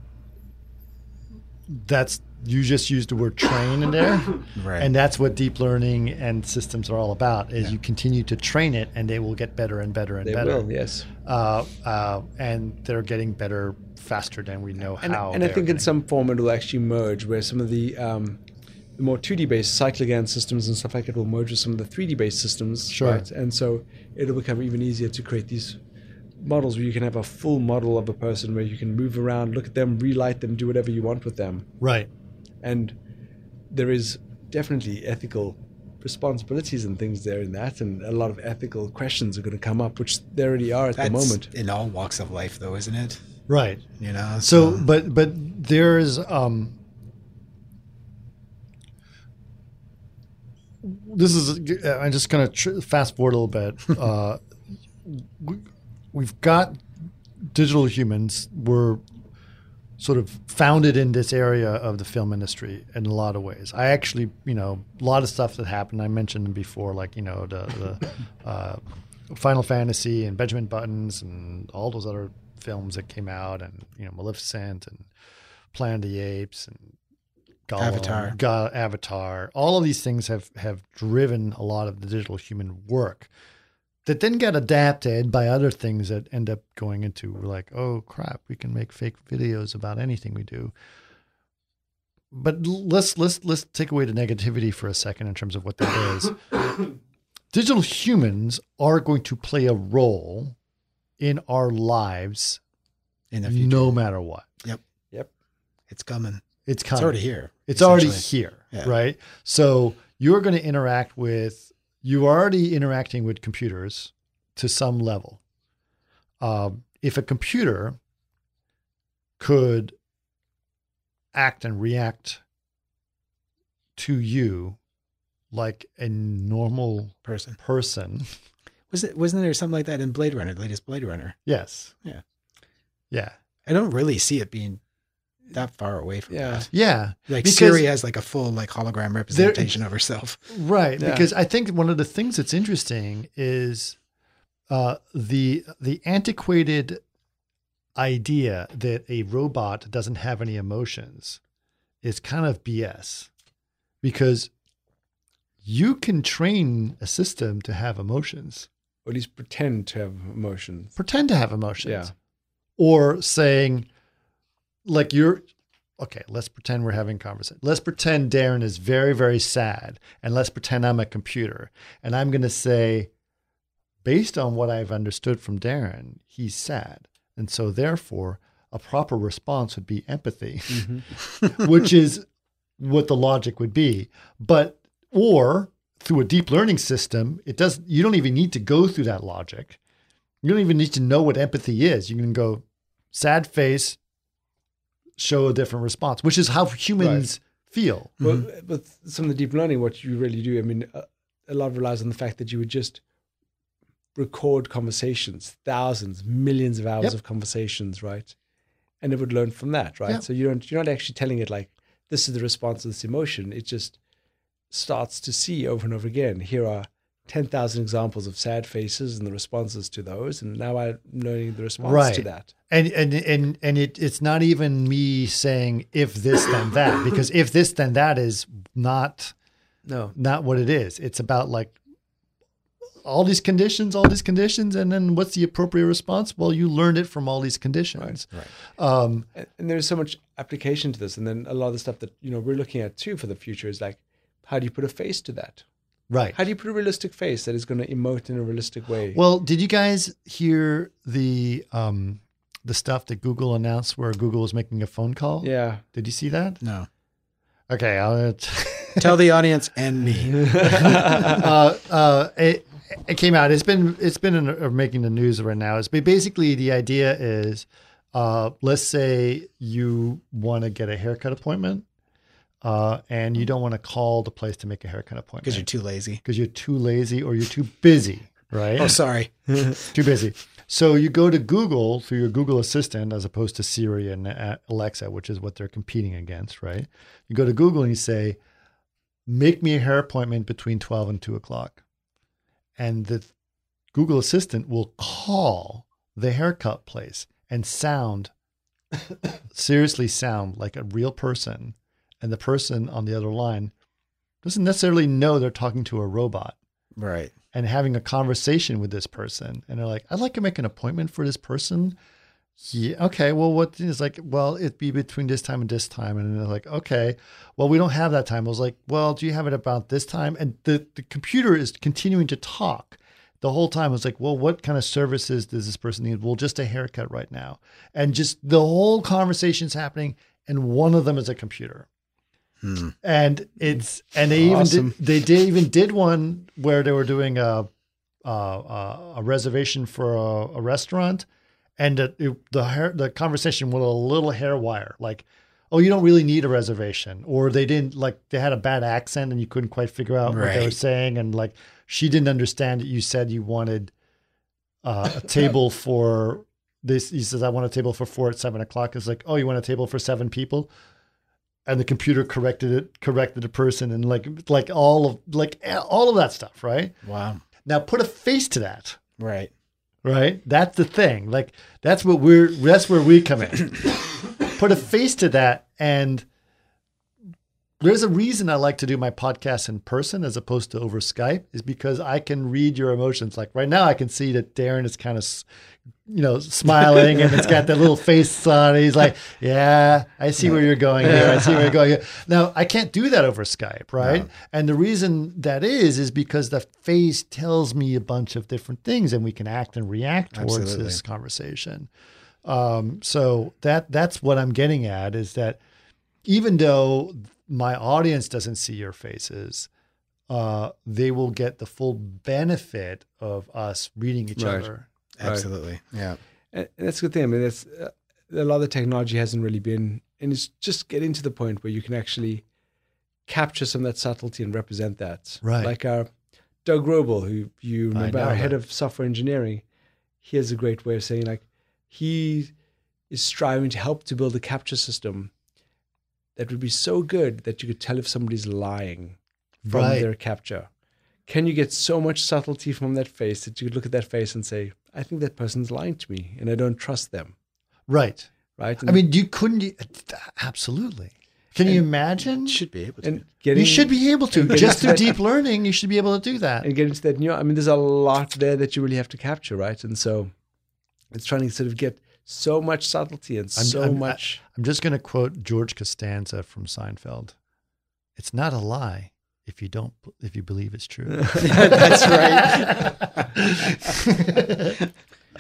F: that's you just used the word train in there,
E: Right.
F: and that's what deep learning and systems are all about. Is you continue to train it, and they will get better and better and
D: They
F: better.
D: will, yes.
F: Uh, uh, and they're getting better faster than we know
D: And,
F: how.
D: and I
F: they're
D: think in
F: getting.
D: some form it will actually merge where some of the, um, the more two D based cyclogan systems and stuff like that will merge with some of the three D based systems.
F: Sure.
D: Right? And so it'll become even easier to create these models where you can have a full model of a person where you can move around, look at them, relight them, do whatever you want with them.
F: right.
D: And there is definitely ethical responsibilities and things there in that, and a lot of ethical questions are going to come up, which there already are at
E: That's
D: the moment.
E: in all walks of life, though, isn't it?
F: Right.
E: You know.
F: So, but but there's um, this is I'm just gonna tr- fast forward a little bit. Uh, we, we've got digital humans. We're sort of founded in this area of the film industry in a lot of ways. I actually, you know, a lot of stuff that happened. I mentioned them before, like you know the the uh, Final Fantasy and Benjamin Buttons and all those other films that came out, and you know Maleficent and Planet of the Apes and Gollum,
E: Avatar.
F: Go- Avatar. All of these things have have driven a lot of the digital human work that then get adapted by other things that end up going into like, oh crap, we can make fake videos about anything we do. But let's let's let's take away the negativity for a second in terms of what that is. Digital humans are going to play a role in our lives
E: in the future,
F: no matter what.
E: Yep.
D: Yep.
E: It's coming.
F: It's
E: It's
F: coming.
E: already here.
F: It's already
E: essentially.
F: here,
E: Yeah.
F: right? So you're going to interact with, you're already interacting with computers to some level. Um, if a computer could act and react to you like a normal
E: person.
F: person,
E: Was it? Wasn't there something like that in Blade Runner, the latest Blade Runner?
F: yes.
E: Yeah.
F: Yeah.
E: I don't really see it being that far away from
D: Yeah.
E: that.
F: Yeah.
E: Like
F: because
E: Siri has like a full like hologram representation of herself.
F: Right.
D: Yeah.
F: Because I think one of the things that's interesting is uh, the the antiquated idea that a robot doesn't have any emotions is kind of B S, because you can train a system to have emotions,
D: Or at least pretend to have emotions.
F: pretend to have emotions.
D: Yeah.
F: Or saying, like, you're, okay, let's pretend we're having a conversation. Let's pretend Darren is very, very sad. And let's pretend I'm a computer. And I'm going to say, based on what I've understood from Darren, he's sad. And so therefore, a proper response would be empathy,
D: Mm-hmm.
F: which is what the logic would be. But, or through a deep learning system, it does, you don't even need to go through that logic. You don't even need to know what empathy is. You can go sad face, show a different response, which is how humans feel.
D: Well, with some of the deep learning, what you really do, I mean, a, a lot relies on the fact that you would just record conversations, thousands, millions of hours
F: Yep.
D: of conversations, right? And it would learn from that, right?
F: Yep.
D: So you don't, you're not actually telling it like, this is the response to this emotion. It just starts to see over and over again. Here are ten thousand examples of sad faces and the responses to those. And now I'm learning the response
F: Right.
D: to that.
F: And and and and it it's not even me saying if this then that, because if this then that is not
D: No.
F: not what it is. It's about like all these conditions, all these conditions, and then what's the appropriate response? Well, you learned it from all these conditions.
D: Right.
F: Um,
D: And, and there's so much application to this. And then a lot of the stuff that, you know, we're looking at too for the future is like, how do you put a face to that?
F: right.
D: How do you put a realistic face that is going to emote in a realistic way?
F: Well, did you guys hear the um, the stuff that Google announced where Google was making a phone call?
D: yeah.
F: Did you see that?
E: No.
F: Okay, I'll.
E: Tell the audience and me.
F: uh, uh, it, it came out. It's been it's been in, uh, making the news right now. It's but basically the idea is, uh, let's say you want to get a haircut appointment, uh, and you don't want to call the place to make a haircut appointment
E: Because you're too lazy.
F: because you're too lazy or you're too busy, right?
E: Oh, sorry.
F: Too busy. So you go to Google through your Google Assistant as opposed to Siri and uh, Alexa, which is what they're competing against, right? You go to Google and you say, make me a hair appointment between twelve and two o'clock. And the Google Assistant will call the haircut place and sound, seriously sound like a real person. And the person on the other line doesn't necessarily know they're talking to a robot.
E: Right.
F: And having a conversation with this person. And they're like, I'd like to make an appointment for this person. Yeah. Okay. Well, what is like, well, it'd be between this time and this time. And they're like, okay, well, we don't have that time. I was like, well, do you have it about this time? And the, the computer is continuing to talk the whole time. I was like, well, what kind of services does this person need? Well, just a haircut right now. And just the whole conversation's happening. And one of them is a computer.
E: Hmm.
F: And it's and they
D: Awesome.
F: even did, they did even did one where they were doing a a, a, a reservation for a, a restaurant, and the it, the hair, the conversation with a little hair wire, like, oh, you don't really need a reservation, or they didn't like they had a bad accent and you couldn't quite figure out what they were
E: Right.
F: saying, and like she didn't understand that you said you wanted uh, a table for this. He says, I want a table for four at seven o'clock. It's like, oh, you want a table for seven people? And the computer corrected it, corrected the person, and like, like all of, like all of that stuff, right?
E: Wow.
F: Now put a face to that,
E: Right.
F: right? That's the thing. Like, that's what we're, that's where we come in. Put a face to that, and there's a reason I like to do my podcast in person as opposed to over Skype, is because I can read your emotions. Like right now, I can see that Darren is kind of, you know, smiling, and it's got that little face on it. He's like, yeah, I see where you're going here. I see where you're going here. Now, I can't do that over Skype, right? No. And the reason that is, is because the face tells me a bunch of different things, and we can act and react towards
E: Absolutely.
F: this conversation. Um, so that that's what I'm getting at, is that even though my audience doesn't see your faces, uh, they will get the full benefit of us reading each
D: Right.
F: other.
E: Absolutely. Yeah.
D: And that's a good thing. I mean, that's, uh, a lot of the technology hasn't really been, and it's just getting to the point where you can actually capture some of that subtlety and represent that.
F: Right.
D: Like our Doug Roble, who you remember,
F: know
D: our head
F: that.
D: of software engineering, he has a great way of saying, like, he is striving to help to build a capture system that would be so good that you could tell if somebody's lying from
F: Right.
D: their capture? Can you get so much subtlety from that face that you could look at that face and say, I think that person's lying to me and I don't trust them,
F: Right.
D: right?
F: I mean, you couldn't, you- absolutely. Can you imagine?
E: Should be able to.
D: and getting,
F: You should be able to.
D: and getting
F: Just
D: to
F: through
D: that-
F: deep learning, you should be able to do that.
D: and getting to that new, I mean, there's a lot there that you really have to capture, right? And so it's trying to sort of get so much subtlety and
F: I'm-
D: so
F: I'm-
D: much.
F: I'm just going to quote George Costanza from Seinfeld. It's not a lie if you don't, if you believe it's true.
E: That's right.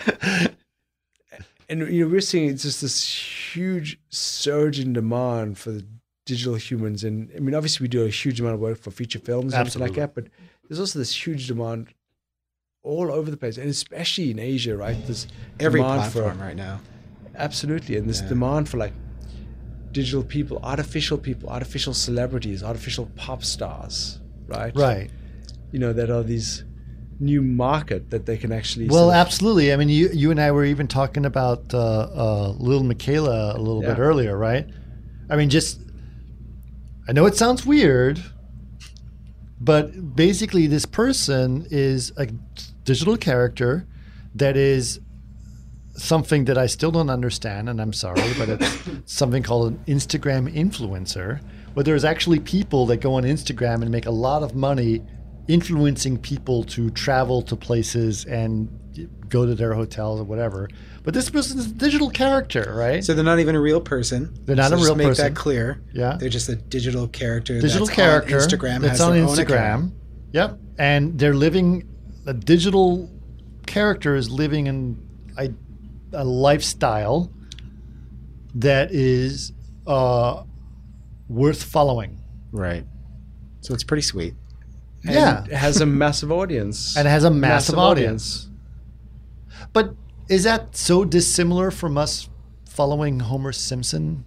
D: And you know, we're seeing it's just this huge surge in demand for the digital humans. And I mean, obviously, we do a huge amount of work for feature films and everything like that. But there's also this huge demand all over the place, and especially in Asia, right? There's
E: Every
D: demand
E: platform
D: for
E: right now.
D: absolutely, and this
E: Yeah.
D: demand for like digital people, artificial people, artificial celebrities, artificial pop stars, right?
F: Right.
D: You know, that are these new market that they can actually.
F: Well,
D: sort of-
F: absolutely. I mean, you you and I were even talking about uh, uh, Lil Michaela a little bit
D: Yeah.
F: earlier, right? I mean, just I know it sounds weird, but basically, this person is a digital character that is something that I still don't understand, and I'm sorry, but it's something called an Instagram influencer, where there's actually people that go on Instagram and make a lot of money influencing people to travel to places and go to their hotels or whatever. But this person's a digital character, right?
E: So they're not even a real person.
F: They're not
E: so
F: a
E: just
F: real
E: make
F: person.
E: that clear.
F: Yeah.
E: They're just a digital character.
F: Digital
E: that's
F: character
E: on Instagram.
F: that's
E: has
F: on
E: their own
F: Instagram.
E: account.
F: Yep. And they're living, a digital character is living in a, a lifestyle that is uh, worth following.
E: Right. So it's pretty sweet.
D: and
F: Yeah.
D: it has a massive audience,
F: And it has a massive, audience. But is that so dissimilar from us following Homer Simpson?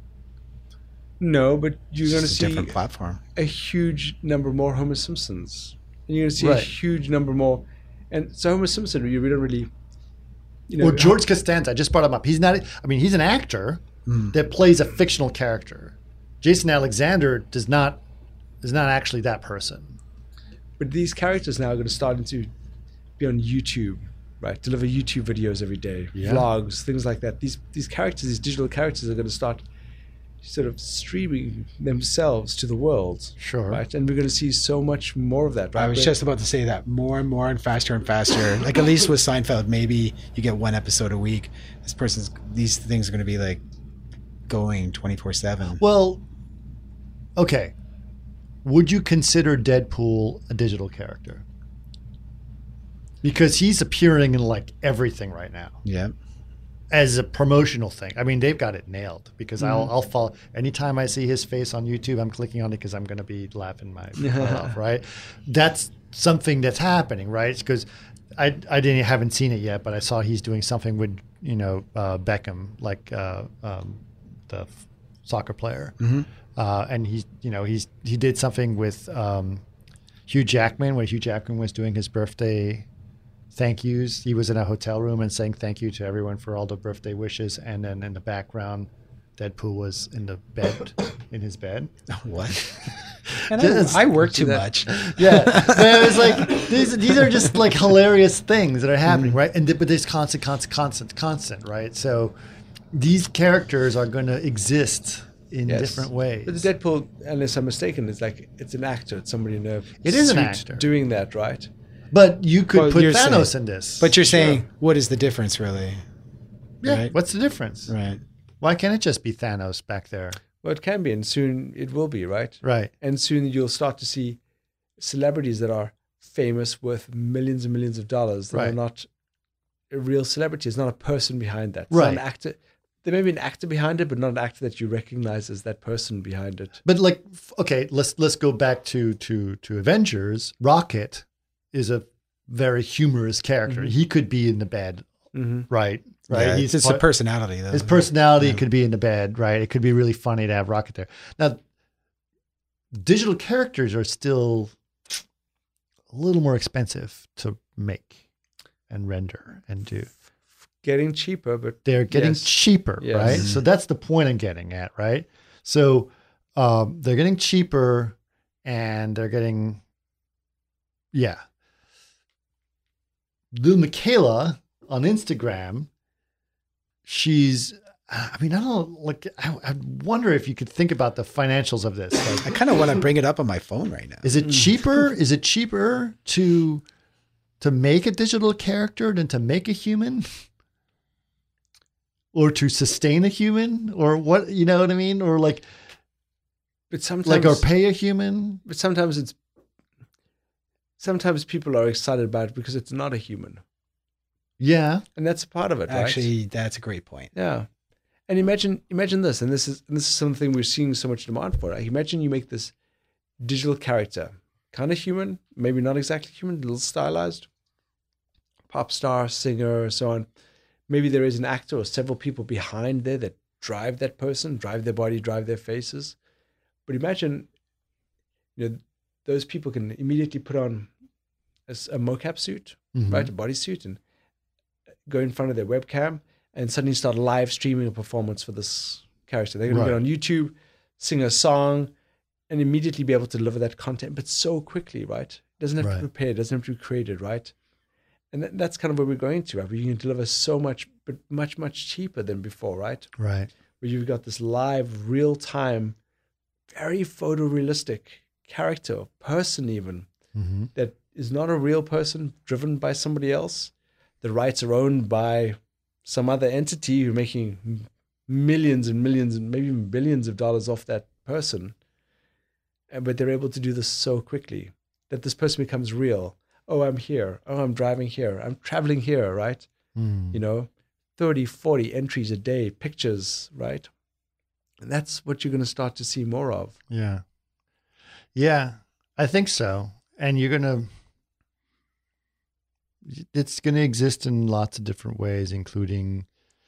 D: No, but you're
E: It's
D: going to
E: just a
D: see
E: different platform.
D: a huge number more Homer Simpsons, and you're going to see
F: Right.
D: a huge number more. And so Homer Simpson, we we don't really, you know,
F: Well, George Costanza, I just brought him up. He's not, I mean, he's an actor that plays a fictional character. Jason Alexander does not, is not actually that person.
D: But these characters now are going to start to be on YouTube, right? Deliver YouTube videos every day,
F: Yeah.
D: vlogs, things like that. These these characters, these digital characters, are going to start sort of streaming themselves to the world,
F: Sure.
D: right? And we're going to see so much more of that. Right?
E: I was
D: But-
E: just about to say that more and more and faster and faster. Like at least with Seinfeld, maybe you get one episode a week. This person's these things are going to be like going twenty-four seven.
F: Well, okay. Would you consider Deadpool a digital character? Because he's appearing in like everything right now
E: Yeah.
F: as a promotional thing. I mean, they've got it nailed because I'll I'll follow anytime I see his face on YouTube, I'm clicking on it because I'm going to be laughing my butt off, right? That's something that's happening, right? Because I I didn't haven't seen it yet, but I saw he's doing something with you know uh, Beckham, like uh, um, the f- soccer player, uh, and he's you know he's he did something with um, Hugh Jackman when Hugh Jackman was doing his birthday thank yous. He was in a hotel room and saying thank you to everyone for all the birthday wishes, and then in the background, Deadpool was in the bed, in his bed.
E: What? And
F: Just-
E: I, I work too much.
F: Yeah, but it was like these. These are just like hilarious things that are happening, right? And th- but there's constant, constant, constant, constant, right? So these characters are going to exist in
D: Yes.
F: different ways.
D: But the Deadpool, unless I'm mistaken, is like it's an actor. It's somebody in a
F: It is an
D: suit
F: actor.
D: doing that, right?
F: But you could
E: Well,
F: put
E: you're
F: Thanos
E: saying-
F: in this.
E: But you're saying, what is the difference really?
F: yeah,
E: right.
F: what's the difference?
E: Right.
F: Why can't it just be Thanos back there?
D: Well, it can be, and soon it will be, right?
F: Right.
D: And soon you'll start to see celebrities that are famous worth millions and millions of dollars that are
F: Right.
D: not a real celebrity. It's not a person behind that. It's
F: Right.
D: not an actor. There may be an actor behind it, but not an actor that you recognize as that person behind it.
F: But like, f- okay, let's let's go back to to to Avengers. Rocket is a very humorous character. He could be in the bed,
D: Mm-hmm.
F: right? Right.
E: Yeah,
F: He's
E: it's
F: part-
E: a personality though.
F: His personality could be in the bed, right? It could be really funny to have Rocket there. Now, digital characters are still a little more expensive to make and render and do.
D: Getting cheaper, but
F: They're getting
D: Yes.
F: cheaper,
D: Yes.
F: right? So that's the point I'm getting at, right? So um, they're getting cheaper, and they're getting, yeah. Lil Miquela on Instagram, she's, I mean, I don't like, I, I wonder if you could think about the financials of this. Like,
E: I kind of want to bring it up on my phone right now.
F: is it cheaper? Is it cheaper to to make a digital character than to make a human? Or to sustain a human? Or what, you know what I mean? Or like,
D: But sometimes,
F: like, or pay a human?
D: but sometimes it's, sometimes people are excited about it because it's not a human.
F: Yeah.
D: And that's a part of it, right?
E: Actually, that's a great point.
D: Yeah. And imagine imagine this, and this is and this is something we're seeing so much demand for. Like, imagine you make this digital character, kind of human, maybe not exactly human, a little stylized, pop star, singer, so on. Maybe there is an actor or several people behind there that drive that person, drive their body, drive their faces. But imagine, you know, those people can immediately put on a, a mocap suit,
F: Mhm.
D: right, a bodysuit, and go in front of their webcam and suddenly start live streaming a performance for this character. They're going
F: Right.
D: to get on YouTube, sing a song, and immediately be able to deliver that content, but so quickly, right? Doesn't have
F: Right.
D: to prepare, it doesn't have to be created, right? And that, that's kind of where we're going to, right? Where you can deliver so much, but much, much cheaper than before, right?
F: Right.
D: Where you've got this live, real-time, very photorealistic character, person even,
F: Mm-hmm.
D: that is not a real person driven by somebody else. The rights are owned by some other entity who's making millions and millions and maybe even billions of dollars off that person. And, but they're able to do this so quickly that this person becomes real. Oh, I'm here. Oh, I'm driving here. I'm traveling here, right?
F: Mm.
D: You know, thirty, forty entries a day, pictures, right? And that's what you're going to start to see more of.
F: Yeah. Yeah, I think so. And you're going to, it's going to exist in lots of different ways, including,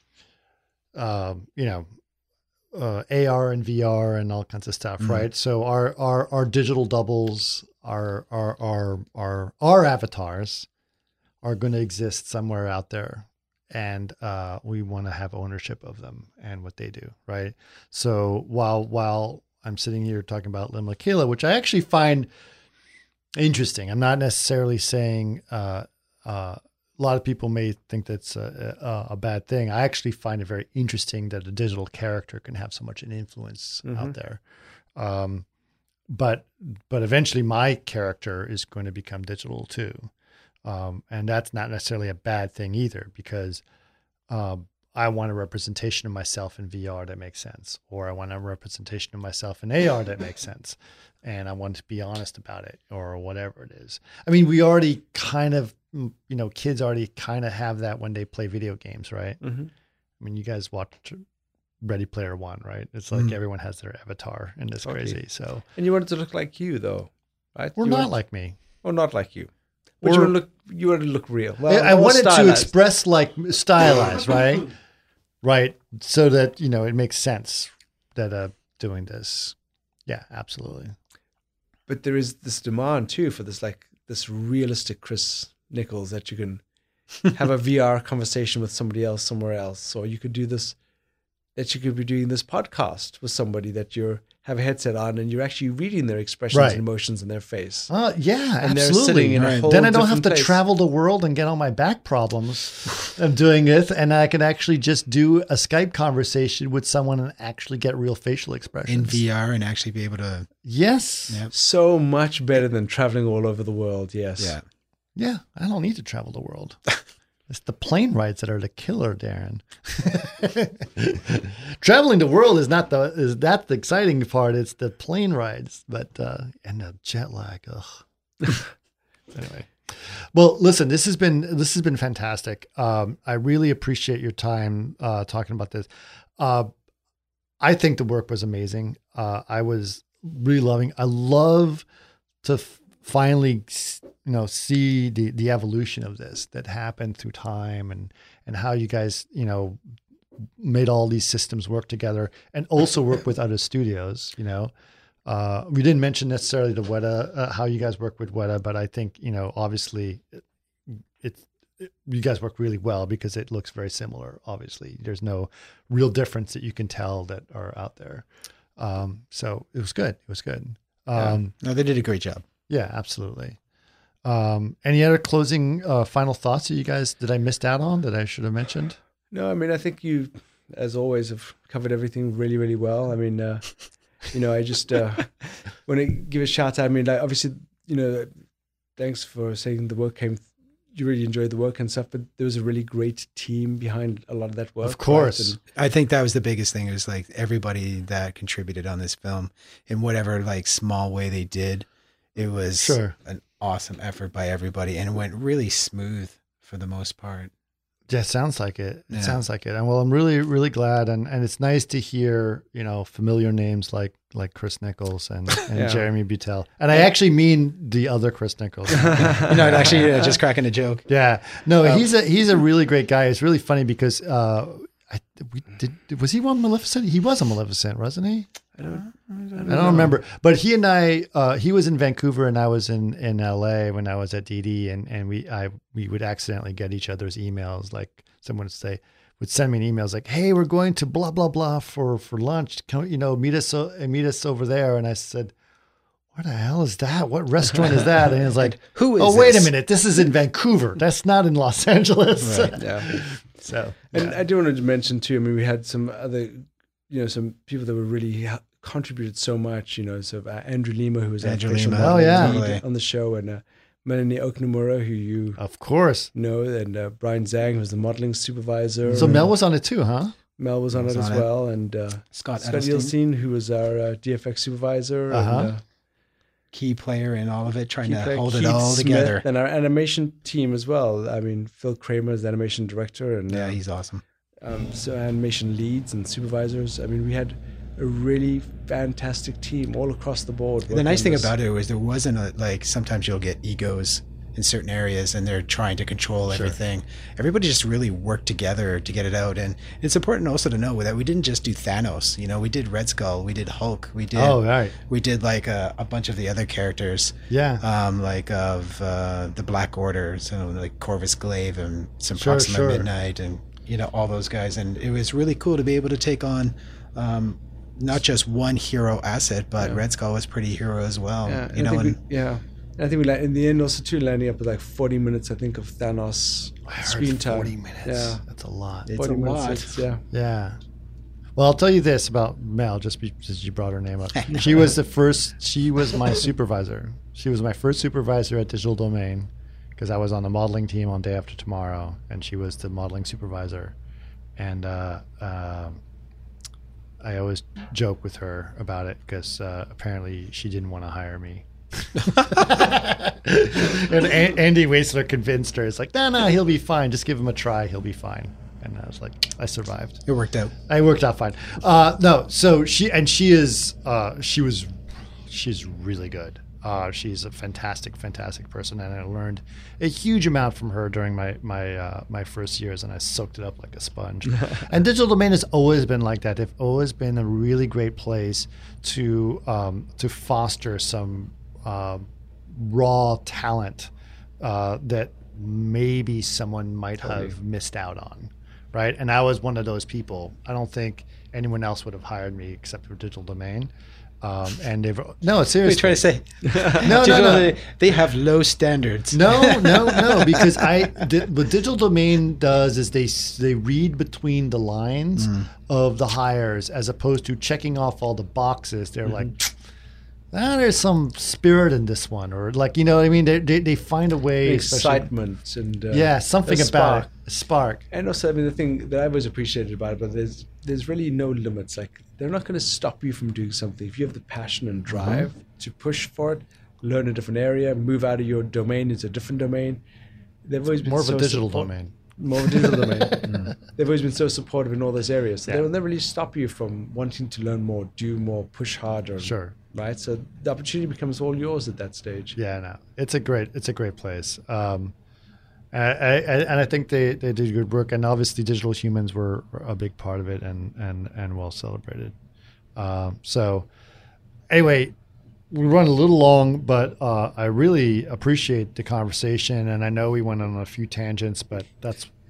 F: um, you know, uh, A R and V R and all kinds of stuff,
E: Mhm.
F: right? So our, our, our digital doubles, our, our, our, our, our avatars are going to exist somewhere out there. And uh, we want to have ownership of them and what they do, right? So while while I'm sitting here talking about Lil Miquela, which I actually find interesting, I'm not necessarily saying uh, uh, a lot of people may think that's a, a, a bad thing. I actually find it very interesting that a digital character can have so much an influence
D: Mhm.
F: out there. Um, but but eventually, my character is going to become digital too. Um, and that's not necessarily a bad thing either, because um, I want a representation of myself in V R that makes sense, or I want a representation of myself in A R that makes sense, and I want to be honest about it, or whatever it is. I mean, we already kind of, you know, kids already kind of have that when they play video games, right?
D: Mm-hmm.
F: I mean, you guys watch Ready Player One, right? It's like
E: Mhm.
F: everyone has their avatar, and it's
D: Okay.
F: crazy. So
D: And you want it to look like you, though, right?
F: we're
D: You
F: not
D: want-
F: like me.
D: or not like you. But
F: Or-
D: you want to look, you want to look real. Well,
F: I, I
D: more
F: wanted to
D: stylized.
F: express like stylized, right? Right. So that, you know, it makes sense that uh doing this. Yeah, absolutely.
D: But there is this demand too for this, like this realistic Chris Nichols, that you can have a V R conversation with somebody else somewhere else, or you could do this, that you could be doing this podcast with somebody that you have a headset on and you're actually reading their expressions
F: Right.
D: and emotions in their face.
F: Uh, yeah,
D: And they're
F: absolutely.
D: sitting in a
F: Right.
D: whole
F: Then I don't have
D: different
F: to
D: place.
F: travel the world and get all my back problems of doing it. And I can actually just do a Skype conversation with someone and actually get real facial expressions.
E: In V R and actually be able to,
F: Yes.
E: yeah,
D: So much better than traveling all over the world. Yes.
E: yeah.
F: Yeah, I don't need to travel the world. It's the plane rides that are the killer, Darren. Traveling the world is not the is that the exciting part. It's the plane rides, but uh, and the jet lag. Ugh. Anyway, well, listen, this has been this has been fantastic. Um, I really appreciate your time uh, talking about this. Uh, I think the work was amazing. Uh, I was really loving. I love to f- finally, you know, see the the evolution of this that happened through time, and and how you guys, you know, made all these systems work together, and also work with other studios. You know, uh, we didn't mention necessarily the Weta, uh, how you guys work with Weta, but I think, you know, obviously, it, it's it, you guys work really well because it looks very similar. Obviously, there's no real difference that you can tell that are out there. Um, so it was good. It was good.
E: Yeah.
F: Um,
E: No, they did a great job.
F: yeah, absolutely. Um, any other closing uh, final thoughts that you guys that I missed out on that I should have mentioned?
D: No, I mean, I think you, as always, have covered everything really, really well. I mean, uh, you know, I just uh, want to give a shout out. I mean, like, obviously, you know, thanks for saying the work came, you really enjoyed the work and stuff, but there was a really great team behind a lot of that work.
F: Of course.
D: Right?
E: I think that was the biggest thing. It was like everybody that contributed on this film in whatever like small way they did. It was
F: Sure.
E: an awesome effort by everybody, and it went really smooth for the most part.
F: Yeah, it sounds like it. It
E: Yeah.
F: sounds like it. And well, I'm really, really glad. And, and it's nice to hear, you know, familiar names like like Chris Nichols and, and
D: Yeah.
F: Jeremy Buttel. And I actually mean the other Chris Nichols.
E: You know, actually, uh, just cracking a joke.
F: Yeah. No,
D: Um,
F: he's a he's a really great guy. It's really funny because uh I we did was he on Maleficent? He was on Maleficent, wasn't he?
D: I don't, I don't,
F: I don't remember. But he and I uh he was in Vancouver and I was in, in L A when I was at D D, and, and we I we would accidentally get each other's emails. Like someone would say would send me an email like, "Hey, we're going to blah blah blah for, for lunch. Can you know meet us o- meet us over there?" And I said, "What the hell is that? What restaurant is that?" And he's like,
E: Who is
F: "Oh, wait a
E: this?"
F: minute. This is in Vancouver. That's not in Los Angeles."
E: Right.
D: yeah.
F: So,
D: And
F: yeah.
D: I do want to mention too, I mean, we had some other, you know, some people that were really h- contributed so much, you know, so uh, Andrew Lima, who was
E: Andrew
D: our facial
E: Lima.
F: Oh,
D: modeling
F: yeah.
D: lead
E: Totally.
D: on the show, and uh, Melanie Okunamura, who you
F: Of course.
D: know, and uh, Brian Zhang, who was the modeling supervisor.
F: So
D: and
F: Mel was on it too, huh?
D: Mel was on
E: was
D: it as
E: on it.
D: well, and uh,
E: Scott,
D: Scott
E: Edelstein,
D: Edelstein, who was our uh, D F X supervisor,
F: Uh-huh.
D: and uh,
E: key player in all of it, trying
D: Keith
E: to
D: Beck,
E: hold
D: Keith
E: it all
D: Smith,
E: together.
D: and our animation team as well. I mean, Phil Kramer is the animation director, and
E: Yeah,
D: uh,
E: he's awesome.
D: um, so animation leads and supervisors. I mean, we had a really fantastic team all across the board.
E: The nice thing about it was there wasn't a, like, sometimes you'll get egos in certain areas and they're trying to control everything. Everybody just really worked together to get it out. And it's important also to know that we didn't just do Thanos. You know, we did Red Skull, we did Hulk, we did,
F: Oh, right.
E: we did like a, a bunch of the other characters.
F: Yeah.
E: Um, like of uh, the Black Order, so like Corvus Glaive and some
F: Sure,
E: Proxima
F: sure.
E: Midnight, and you know all those guys. And it was really cool to be able to take on um, not just one hero asset, but Red Skull was pretty hero as well.
D: Yeah,
E: you
D: and I
E: know,
D: think
E: and
D: we, yeah. And I think we la- in the end also too landing up with like forty minutes. I think of Thanos
F: I heard
D: screen time.
F: forty minutes.
D: Yeah,
F: That's a lot.
E: it's
D: forty
E: a
D: minutes.
E: lot.
D: it's- Yeah,
F: Yeah. Well, I'll tell you this about Mel, just because you brought her name up. She was the first, she was my supervisor. She was my first supervisor at Digital Domain because I was on the modeling team on Day After Tomorrow, and she was the modeling supervisor. And uh, um I always joke with her about it because uh, apparently she didn't want to hire me. And A- Andy Waisler convinced her. It's like, no, no, he'll be fine. Just give him a try. He'll be fine. And I was like, I survived.
E: It worked out.
F: I worked out fine. Uh, no, so she and she is uh, she was she's really good. Uh, she's a fantastic, fantastic person, and I learned a huge amount from her during my my uh, my first years, and I soaked it up like a sponge. And Digital Domain has always been like that. They've always been a really great place to um, to foster some uh, raw talent uh, that maybe someone might have missed out on. Right. And I was one of those people. I don't think anyone else would have hired me except for Digital Domain. Um, and they've, no,
E: What
F: seriously.
E: are you trying to say?
F: No, no,
E: Digital,
F: no.
E: They, they have low standards.
F: No, no, no, because I, di- what Digital Domain does is they they read between the lines of the hires as opposed to checking off all the boxes. They're like, ah, there's some spirit in this one, or like, you know what I mean? They they, they find a way, especially-
D: excitement and uh,
F: yeah, something
D: a
F: about
D: spark.
F: it, a spark.
D: And also, I mean, the thing that I've always appreciated about it, but there's there's really no limits. Like, they're not going to stop you from doing something. If you have the passion and drive
F: Mm-hmm.
D: to push for it, learn a different area, move out of your domain into a different domain. They've always been
F: More of
D: so
F: a digital
D: support-
F: domain.
D: More of a digital domain. They've always been so supportive in all those areas. So
F: Yeah.
D: they will never really stop you from wanting to learn more, do more, push harder.
F: Sure.
D: Right? So the opportunity becomes all yours at that stage.
F: Yeah, no, it's a great, it's a great place. Um, I, I, and I think they, they did good work, and obviously Digital Humans were a big part of it, and and and well celebrated. Um, so, anyway, we run a little long, but uh, I really appreciate the conversation, and I know we went on a few tangents, but that's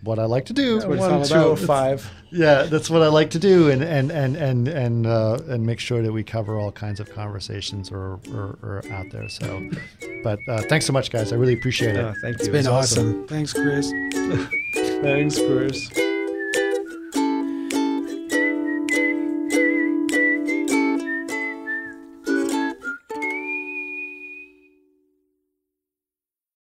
F: what I like to do.
D: One two oh five.
F: Yeah, that's what I like to do, and and and and and uh, and make sure that we cover all kinds of conversations or or, or out there. So, but uh, thanks so much, guys. I really appreciate it.
D: Oh, thank you.
E: It's been
D: It was
E: awesome. Thanks, Chris.
D: Thanks, Chris.